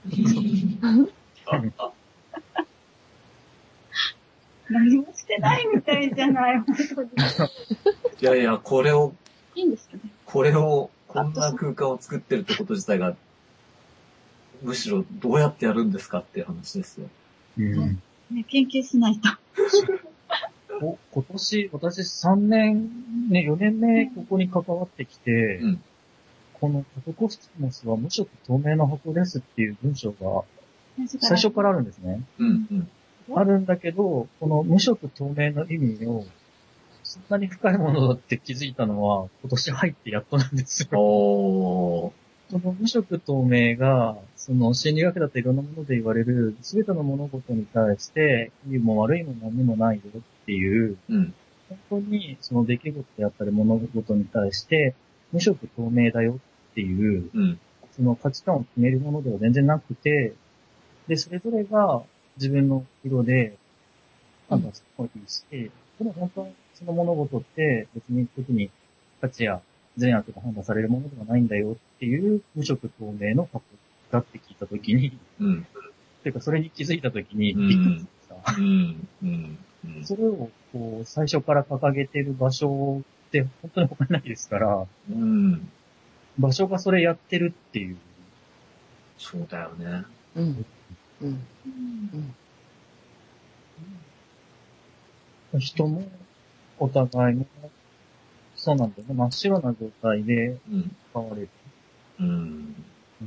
何もしてないみたいじゃない、本当に。 いやいや、これを、 いいんですかね。 これを、こんな空間を作ってるってこと自体が、むしろどうやってやるんですかっていう話ですよ。 うん。ね、研究しないと。 お今年、私さんねん、ね、よねんめここに関わってきて、うん、このカフェコスモスは無色透明の箱ですっていう文章が最初からあるんですね。うんうんあるんだけど、この無色透明の意味を、そんなに深いものだって気づいたのは、今年入ってやっとなんですよ。おその無色透明が、その心理学だっていろんなもので言われる、すべての物事に対して、いいも悪いも何もないよっていう、うん、本当にその出来事であったり物事に対して、無色透明だよっていう、うん、その価値観を決めるものでは全然なくて、で、それぞれが、自分の色で判断するのがいいし、でも本当にその物事って別に特に価値や善悪が判断されるものではないんだよっていう無色透明の箱だって聞いたときに、うん、というかそれに気づいたときにびっくりした。うんうんうん、それをこう最初から掲げてる場所って本当に他にないですから、うん、場所がそれやってるっていう。 そうだよね。 うんうんうん、人も、お互いも、そうなんだよね。真っ白な状態で、変われる。うん。うん。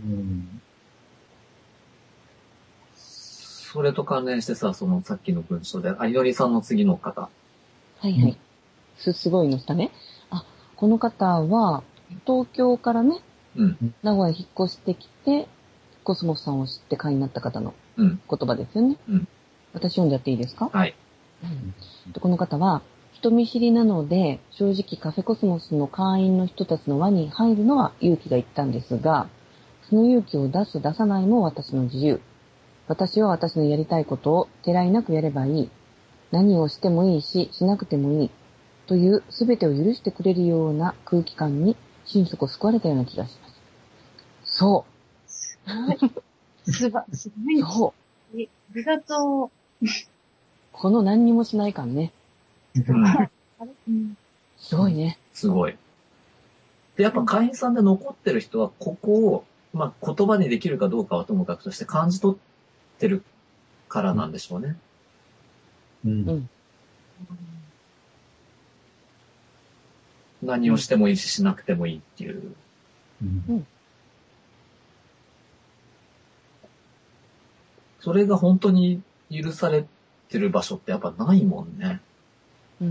それと関連してさ、そのさっきの文章で、あいのりさんの次の方。 はいはい。す、すごいの下ね。あ、この方は、東京からね、うん、名古屋に引っ越してきて、コスモスさんを知って会員になった方の言葉ですよね。うん、私読んじゃっていいですか？はい。うん、この方は、人見知りなので、正直カフェコスモスの会員の人たちの輪に入るのは勇気がいったんですが、その勇気を出す出さないも私の自由。私は私のやりたいことをてらいなくやればいい。何をしてもいいし、しなくてもいい。という全てを許してくれるような空気感に心底救われたような気がします。そう。 すごい。すば、すごい。 そう。 ありがとう。 この何にもしない感ね。 うん、 うん、 すごいね。 すごい。で、やっぱ会員さんで残ってる人は、ここを、まあ、言葉にできるかどうかはともかくとして感じ取ってるからなんでしょうね。 うん。うん、 何をしてもいいし、しなくてもいいっていう。 うん、 それが本当に許されてる場所ってやっぱないもんね。 うん。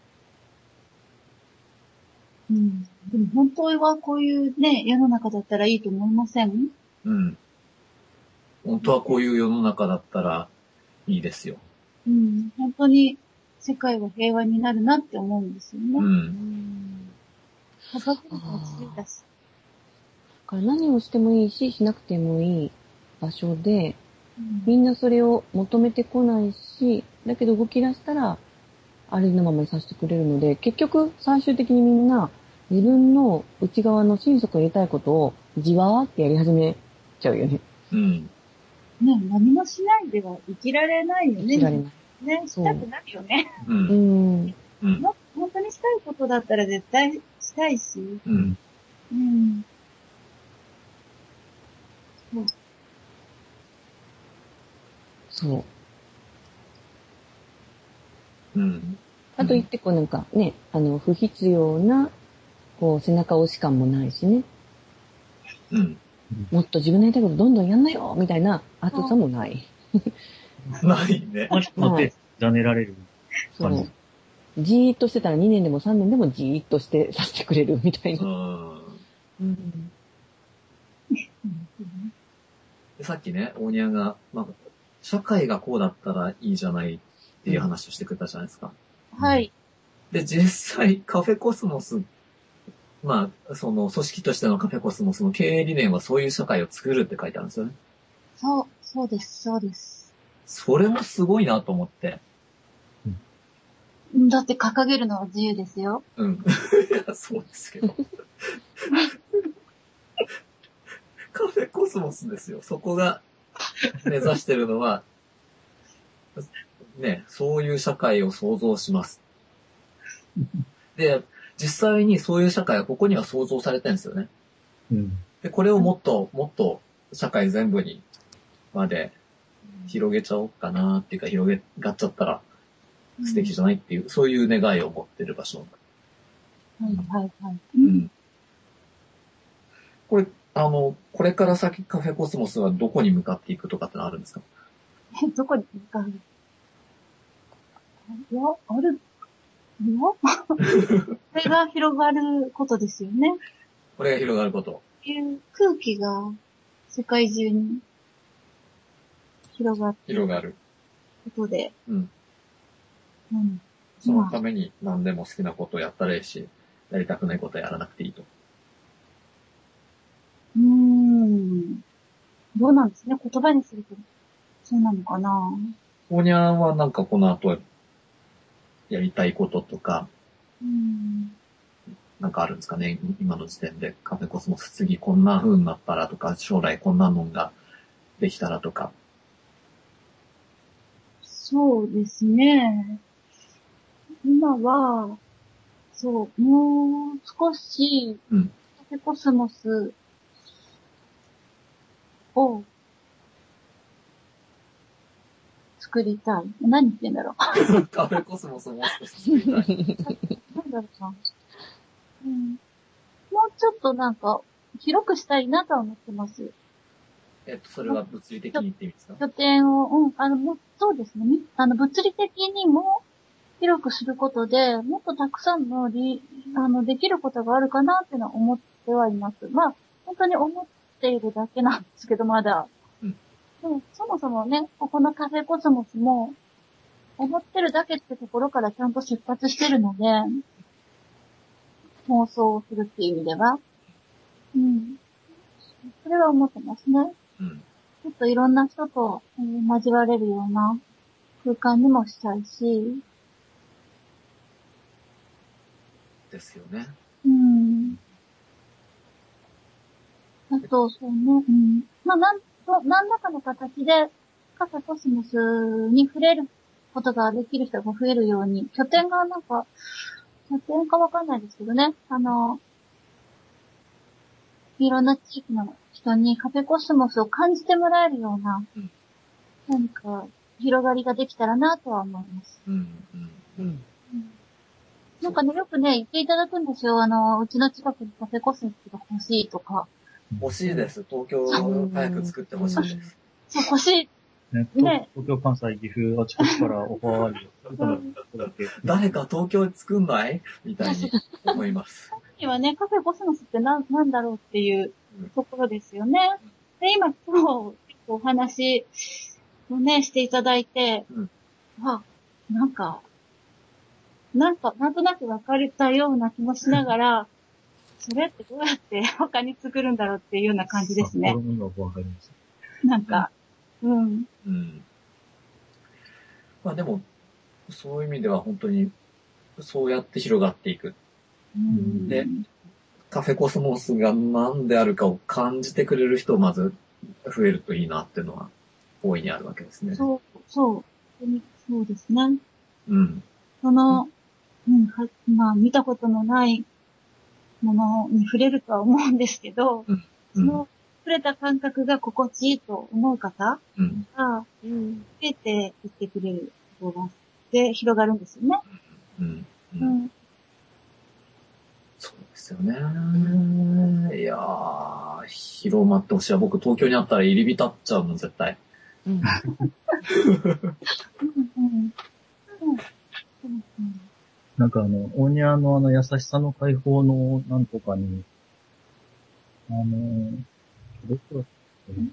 うん。でも本当はこういうね、世の中だったらいいと思いません？ うん。本当はこういう世の中だったらいいですよ。 うん。本当に世界は平和になるなって思うんですよね。 う。 うんん。 幅広く自由だし。 だから何をしてもいいし、しなくてもいい場所で、 うん、 みんなそれを求めてこないし、だけど動き出したら、あれのままにさせてくれるので、結局最終的にみんな自分の内側の心底やりたいことをじわーってやり始めちゃうよね。 うん。 ね、何もしないでは生きられないよね。 生きられない。 ね、したくなるよね。 うん。 うん。 うん。 も本当にしたいことだったら絶対したいし。 うん。 うん。そう。 そう。 うん。 かといって、こうなんかね、あの、不必要な、こう、背中押し感もないしね。 うん。 もっと自分のやりたいことどんどんやんなよみたいな熱さもない。 ないね。 あ、まで、委ねられるそう。 感じ。 じーっとしてたらにねんでもさんねんでもじーっとしてさせてくれるみたいな。 うん。 うん。 でさっきね、大ニャが、まあ、社会がこうだったらいいじゃないっていう話をしてくれたじゃないですか。 はい。 で、実際、カフェコスモス、まあ、その組織としてのカフェコスモスの経営理念はそういう社会を作るって書いてあるんですよね。 そう、そうです、そうです。 それもすごいなと思って。 だって掲げるのは自由ですよ。 うん。いや、そうですけど。カフェコスモスですよ。そこが目指してるのは、ね、そういう社会を創造します。で、実際にそういう社会はここには創造されてるんですよね。 うん、 で、これをもっと、もっと社会全部にまで広げちゃおうかなっていうか、広げがっちゃったら素敵じゃないっていう、うん、そういう願いを持ってる場所。 はいはいはい。 うん。これ、あの、これから先カフェコスモスはどこに向かっていくとかってのあるんですか？ どこに向かう？いや、ある、いやこれが広がることですよね。 これが広がること。 いう空気が世界中に広がって広がる。 ことで。 うん。 うん。 そのために何でも好きなことをやったらいいし、やりたくないことはやらなくていいと。 うーん。どうなんですね。言葉にすると、そうなのかな。 おにゃんはなんかこの後、やりたいこととか、 うん、 なんかあるんですかね、今の時点で。カフェコスモス次こんな風になったらとか、将来こんなのができたらとか。 そうですね。今は、そう、もう少し、 うん。 カフェコスモスを作りたい。何言ってんだろう。 カフェコスモスもう少し作りたい。 なんだろうな。うん、もうちょっとなんか、広くしたいなとは思ってます。 えっと、それは物理的にって意味ですか？ 拠点を、うん、あの、もそうですね。あの、物理的にも広くすることで、もっとたくさんのり、あの、できることがあるかなっていうのは思ってはいます。まあ、本当に思っているだけなんですけど、まだ。 うん。 でも、そもそもね、このカフェコスモスも、思ってるだけってところからちゃんと出発してるので、妄想をするっていう意味では。うん。それは思ってますね。 うん。 ちょっといろんな人と、えー、交われるような空間にもしたいし。 ですよね。 うん。 あと、そうね、うん。まあ、なん、何らかの形で、カフェコスモスに触れることができる人が増えるように、拠点がなんか、拠点かわかんないですけどね、あの、いろんな地域の人にカフェコスモスを感じてもらえるような、うん、何か広がりができたらなとは思います。うんうんうん、なんかね、よくね、言っていただくんですよ。あの、うちの近くにカフェコスモスが欲しいとか。 欲しいです。東京を早く作って欲しいです。 そう、欲しい。 ね、ね、東京、関西、岐阜、あちこちからオファーある。 誰か東京作んないみたいに思います。 にはね、カフェコスモスって何、なんだろうっていうところですよね。で、今、今日、お話をね、していただいて、うん、あ、なんか、なんか、なんとなく分かれたような気もしながら、それってどうやって他に作るんだろうっていうような感じですね。なんか、うん。うん。 まあでも、そういう意味では本当に、そうやって広がっていく。うん、で、カフェコスモスが何であるかを感じてくれる人をまず増えるといいなっていうのは大いにあるわけですね。 そう、そう。そうですね。 うん。 その、うん、はまあ見たことのないものに触れるとは思うんですけど、うんうん、その触れた感覚が心地いいと思う方が、うん、増えていってくれるところで広がるんですよね。うんうんうん、 そうですよね。いやー、広まってほしい。僕東京にあったら入り浸っちゃうもん、絶対。うんうんうんなんかあの、大庭のあの優しさの解放のなんとかに、あの、どこだっけ、うん、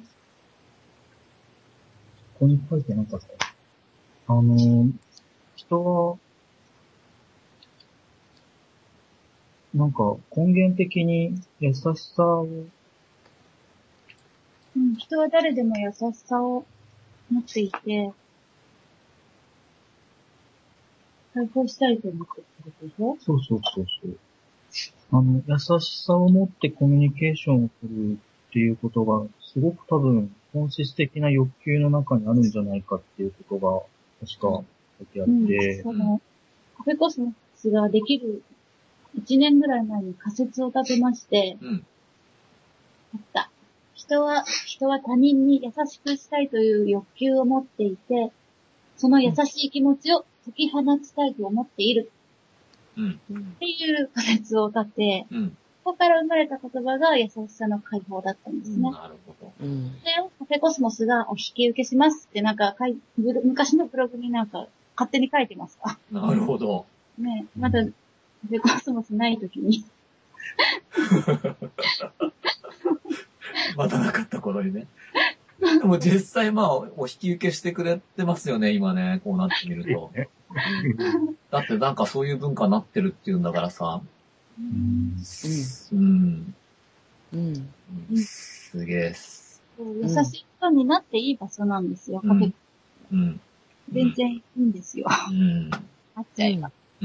ここに書いてなかった。あの、人は、なんか根源的に優しさを、 うん、人は誰でも優しさを持っていて、解放したいと思ってるってことでしょ？ そうそうそうそう。あの、優しさを持ってコミュニケーションを取るっていうことが、すごく多分、本質的な欲求の中にあるんじゃないかっていうことが、確か書いてあって、 うん、その、カフェコスモスができるいちねんぐらい前に仮説を立てまして、うん、あった。人は、人は他人に優しくしたいという欲求を持っていて、その優しい気持ちを解き放ちたいと思っている。うん、っていう仮説を立て、うん、ここから生まれた言葉が優しさの解放だったんですね。うん、なるほど。うん、で、カフェコスモスがお引き受けしますってなんか、昔のブログになんか勝手に書いてますか？ なるほど。 ね、まだカフェコスモスないときに。 まだなかった頃にね。でも実際まあ、お引き受けしてくれてますよね、今ね、こうなってみると。だってなんかそういう文化になってるっていうんだからさ。うん。うん。うん。うん、すげえ。 優しい人になっていい場所なんですよ、カフェ。うん。全然いいんですよ。うん。あっちゃえば。うん。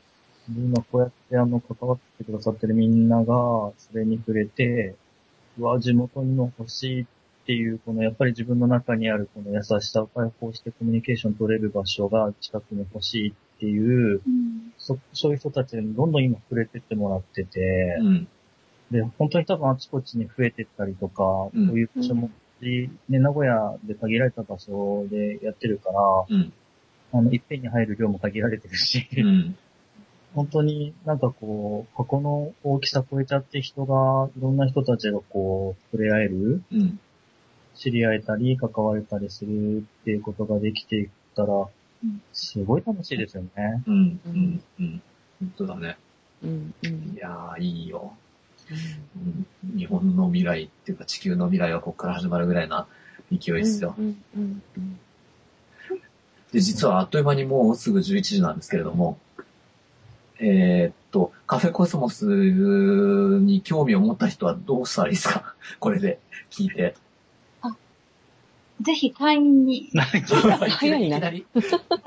今こうやってあの、関わってくださってるみんなが、それに触れて、うわ、地元にも欲しいっていう、このやっぱり自分の中にあるこの優しさを解放してコミュニケーション取れる場所が近くに欲しいっていう、うん、そ, そういう人たちにどんどん今触れてってもらってて、うん、で、本当に多分あちこちに増えてったりとか、うん、こういう場所も、ね、名古屋で限られた場所でやってるから、うん、あの、いっぺんに入る量も限られてるし、うん本当になんかこう、箱の大きさ超えちゃって人が、いろんな人たちがこう、触れ合える、うん、知り合えたり、関われたりするっていうことができていったら、すごい楽しいですよね。うん、うん、 うん。本当だね。うんうん、いやー、いいよ、うん。日本の未来っていうか地球の未来はここから始まるぐらいな勢いですよ。うんうんうんうん、で、実はあっという間にもうすぐじゅういちじなんですけれども、えー、っと、カフェコスモスに興味を持った人はどうしたらいいですか？これで聞いて。 あ、ぜひ会員に。 早いな。 あの、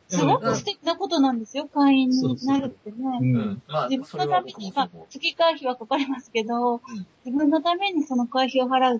すごく素敵なことなんですよ、会員になるってね。 うん。まあ、 自分のために、まあ、月会費はかかりますけど、うん、自分のためにその会費を払うって、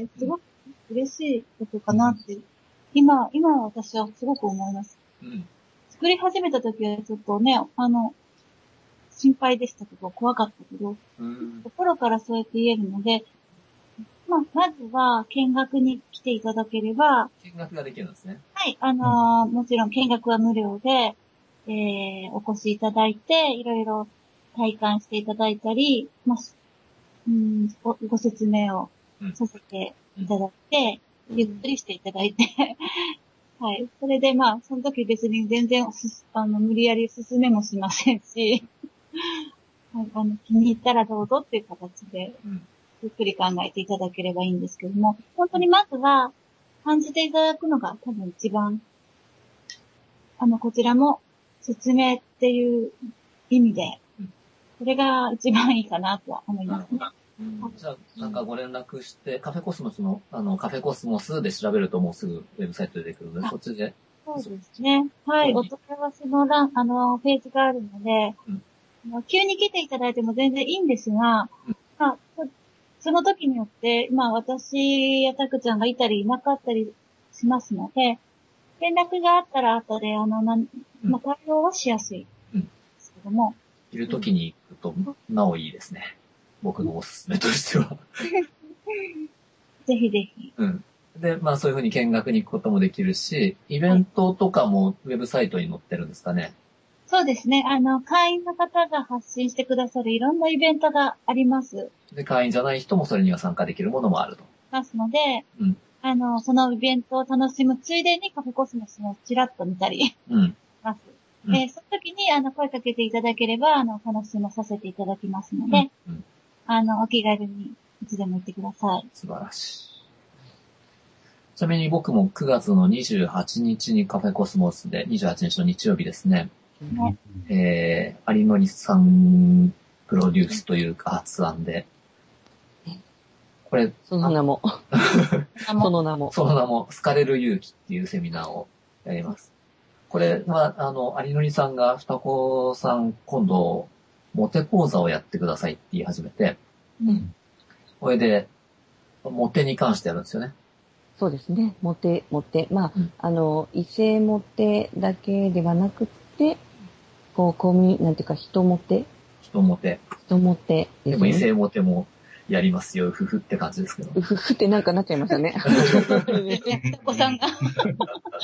すごく嬉しいことかなって、うん、今、今私はすごく思います。うん、作り始めた時はちょっとね、あの、心配でしたけど、怖かったけど、うん、心からそうやって言えるので、まあ、まずは見学に来ていただければ、 見学ができるんですね。 はい、あのーうん、もちろん見学は無料で、えー、お越しいただいて、いろいろ体感していただいたり、まあ、うん、ご、ご説明をさせていただいて、うん、ゆっくりしていただいて、はい。それでまあ、その時別に全然、あの、無理やり進めもしませんし、はい、あの、気に入ったらどうぞっていう形で、うんゆっくり考えていただければいいんですけども、本当にまずは感じていただくのが多分一番、あの、こちらも説明っていう意味で、それが一番いいかなとは思いますね。 じゃあ、なんかご連絡して、カフェコスモスの、あの、カフェコスモスで調べるともうすぐウェブサイト出てくるので、そっちで。 そうですね。はい。お問い合わせの欄、あの、ページがあるので、うん、急に来ていただいても全然いいんですが、うんまあその時によって、まあ私やたくちゃんがいたりいなかったりしますので、連絡があったら後で、あの、なんまあ、対応はしやすいですけども。 いる時に行くと、なおいいですね。僕のおすすめとしては。 ぜひぜひ。 うん。で、まあそういう風に見学に行くこともできるし、イベントとかもウェブサイトに載ってるんですかね。 そうですね。あの、会員の方が発信してくださるいろんなイベントがあります。 で、会員じゃない人もそれには参加できるものもあると。 ますので、うん、あの、そのイベントを楽しむついでにカフェコスモスもちらっと見たり、うん、ます。うん、えー、その時に、あの、声かけていただければ、あの、楽しみさせていただきますので、うんうん、あの、お気軽にいつでも行ってください。 素晴らしい。ちなみに僕もくがつのにじゅうはちにちにカフェコスモスで、にじゅうはちにちの日曜日ですね。ねえー、有森さんプロデュースというか発案で、これ、 その名も、その名も、 その名も、好かれる勇気っていうセミナーをやります。これは、あの、有森さんが双子さん今度、モテ講座をやってくださいって言い始めて、うん、これで、モテに関してやるんですよね。 そうですね。モテ、モテ。まあ、うん、あの、異性モテだけではなくて、こう、コミュ、なんていうか、人モテ。 人モテ。 人モテですね。でも異性モテもやりますよ、ふふって感じですけど。 ふふってなんかなっちゃいましたね。 お子さんが。パートナー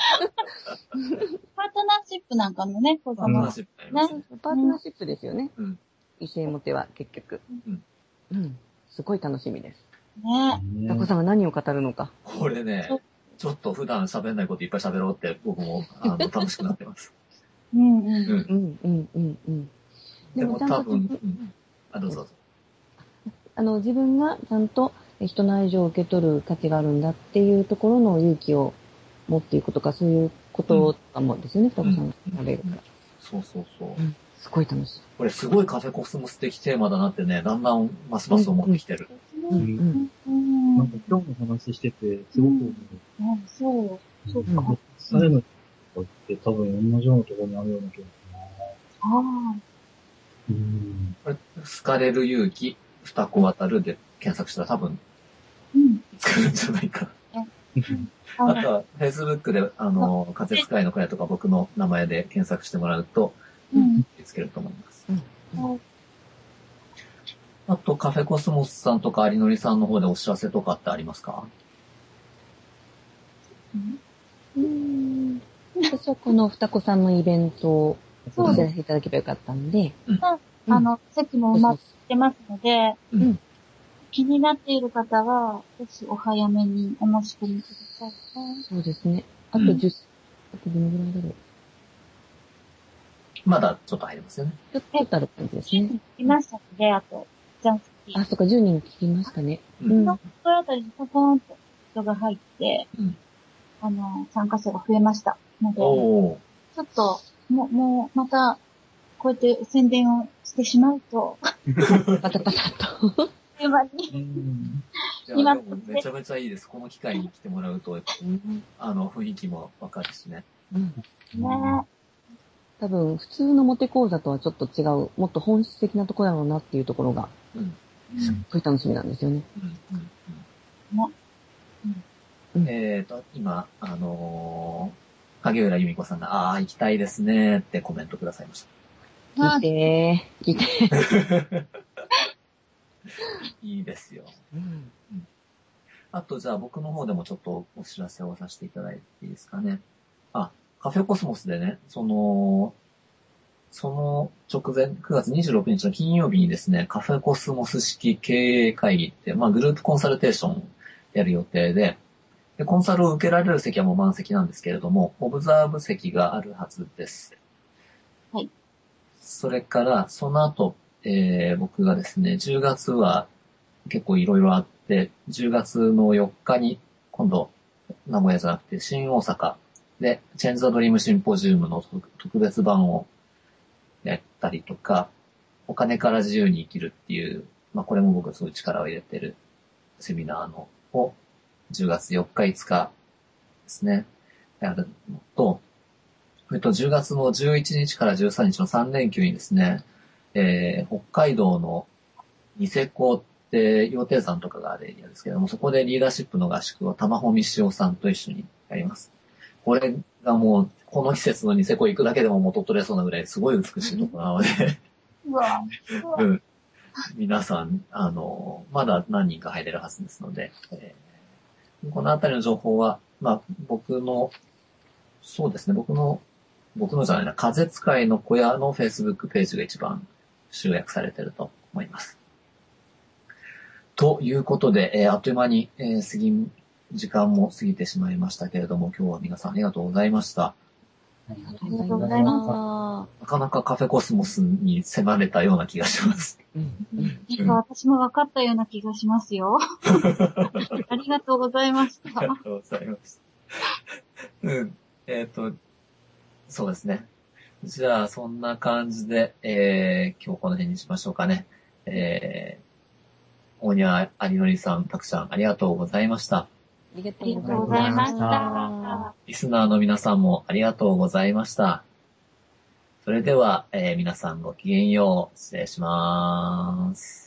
シップなんかもね、 パートナーシップありますね。 パートナーシップですよね。うん、異性モテは結局。うん。うん。すごい楽しみです。ねえ。タコさんが何を語るのか。 これね、ちょっと普段喋んないこといっぱい喋ろうって僕もあの楽しくなってます。 うんうん。 うんうんうんうん。 でも多分、うん、あ、どうぞどうぞ。 あの、自分がちゃんと人の愛情を受け取る価値があるんだっていうところの勇気を持っていくとか、そういうこととかもですよね、タコさんが喋るから。 そうそうそう。 うんすごい楽しい。 これすごいカフェコスモス的テーマだなってね、だんだんますます思ってきてる。 うんうんうん、なんか今日の話してて、すごく思う。 うん、そう、そうか。 そういうのって多分同じようなところにあるような気がするな。ああ。 うん。これ、好かれる勇気、二子渡るで検索したら多分、うん。使うんじゃないかな。あとは、Facebook で、あの、風使いの会とか僕の名前で検索してもらうと、うん、見つけると思います。うんうん、あと、カフェコスモスさんとか有則さんの方でお知らせとかってありますか？ うん、私はこの双子さんのイベントをお知らせいただけばよかったんで、 うん、あの、席も埋まってますので、うん、気になっている方は、ぜひお早めにお申し込みください。 そうですね。あとじゅっ、あとどのぐらいだろう。 まだちょっと入りますよね。 ちょっとある感じですね。 聞きましたので、あと、じゃんあ、そっか、じゅうにん聞きましたね。 うん。そのあたりにポコーンと人が入って、うん、あの、参加者が増えましたので、おちょっと、もう、もう、また、こうやって宣伝をしてしまうと、 パタパタと。 今に。 今めちゃめちゃいいです。この機会に来てもらうと、あの、雰囲気もわかるしね。 うん、ね多分普通のモテ講座とはちょっと違う、もっと本質的なところだろうなっていうところが、すっごい楽しみなんですよね。 えっと、今、あのー、影浦由美子さんが、ああ、行きたいですねってコメントくださいました。 聞いてー、聞いてー。いいですよ。うんうん、あと、じゃあ僕の方でもちょっとお知らせをさせていただいていいですかね。あ、カフェコスモスでね、その、その直前、くがつにじゅうろくにちの金曜日にですね、カフェコスモス式経営会議って、まあグループコンサルテーションをやる予定で、でコンサルを受けられる席はもう満席なんですけれども、オブザーブ席があるはずです。 はい。 それから、その後、えー、僕がですね、じゅうがつは結構いろいろあって、じゅうがつのよっかに、今度、名古屋じゃなくて、新大阪で、チェンジ・ザ・ドリーム・シンポジウムの特別版をやったりとか、お金から自由に生きるっていう、まあこれも僕すごい力を入れてるセミナーのをじゅうがつよっかいつかですね、やるのと、それとじゅうがつのじゅういちにちからじゅうさんにちのさん連休にですね、えー、北海道のニセコって羊蹄山とかがあるエリアですけども、そこでリーダーシップの合宿を玉穂美潮さんと一緒にやります。これがもう、この季節のニセコ行くだけでも元取れそうなぐらいすごい美しいところなのでうわうん、皆さん、あの、まだ何人か入れるはずですので、えー、このあたりの情報は、まあ、僕の、そうですね、僕の、僕のじゃないな、風使いの小屋の Facebook ページが一番集約されていると思います。ということで、えー、あっという間に、えー、過ぎ、時間も過ぎてしまいましたけれども、今日は皆さんありがとうございました。 ありがとうございます。 なかなかカフェコスモスに迫れたような気がします。 うんうん、私も分かったような気がしますよ。ありがとうございました。 ありがとうございました。うん。えっと、そうですね。じゃあ、そんな感じで、えー、今日この辺にしましょうかね。えー、大庭ありのりさん、たくさんありがとうございました。 ありがとうございました。 リスナーの皆さんもありがとうございました。それでは、えー、皆さんごきげんよう。失礼します。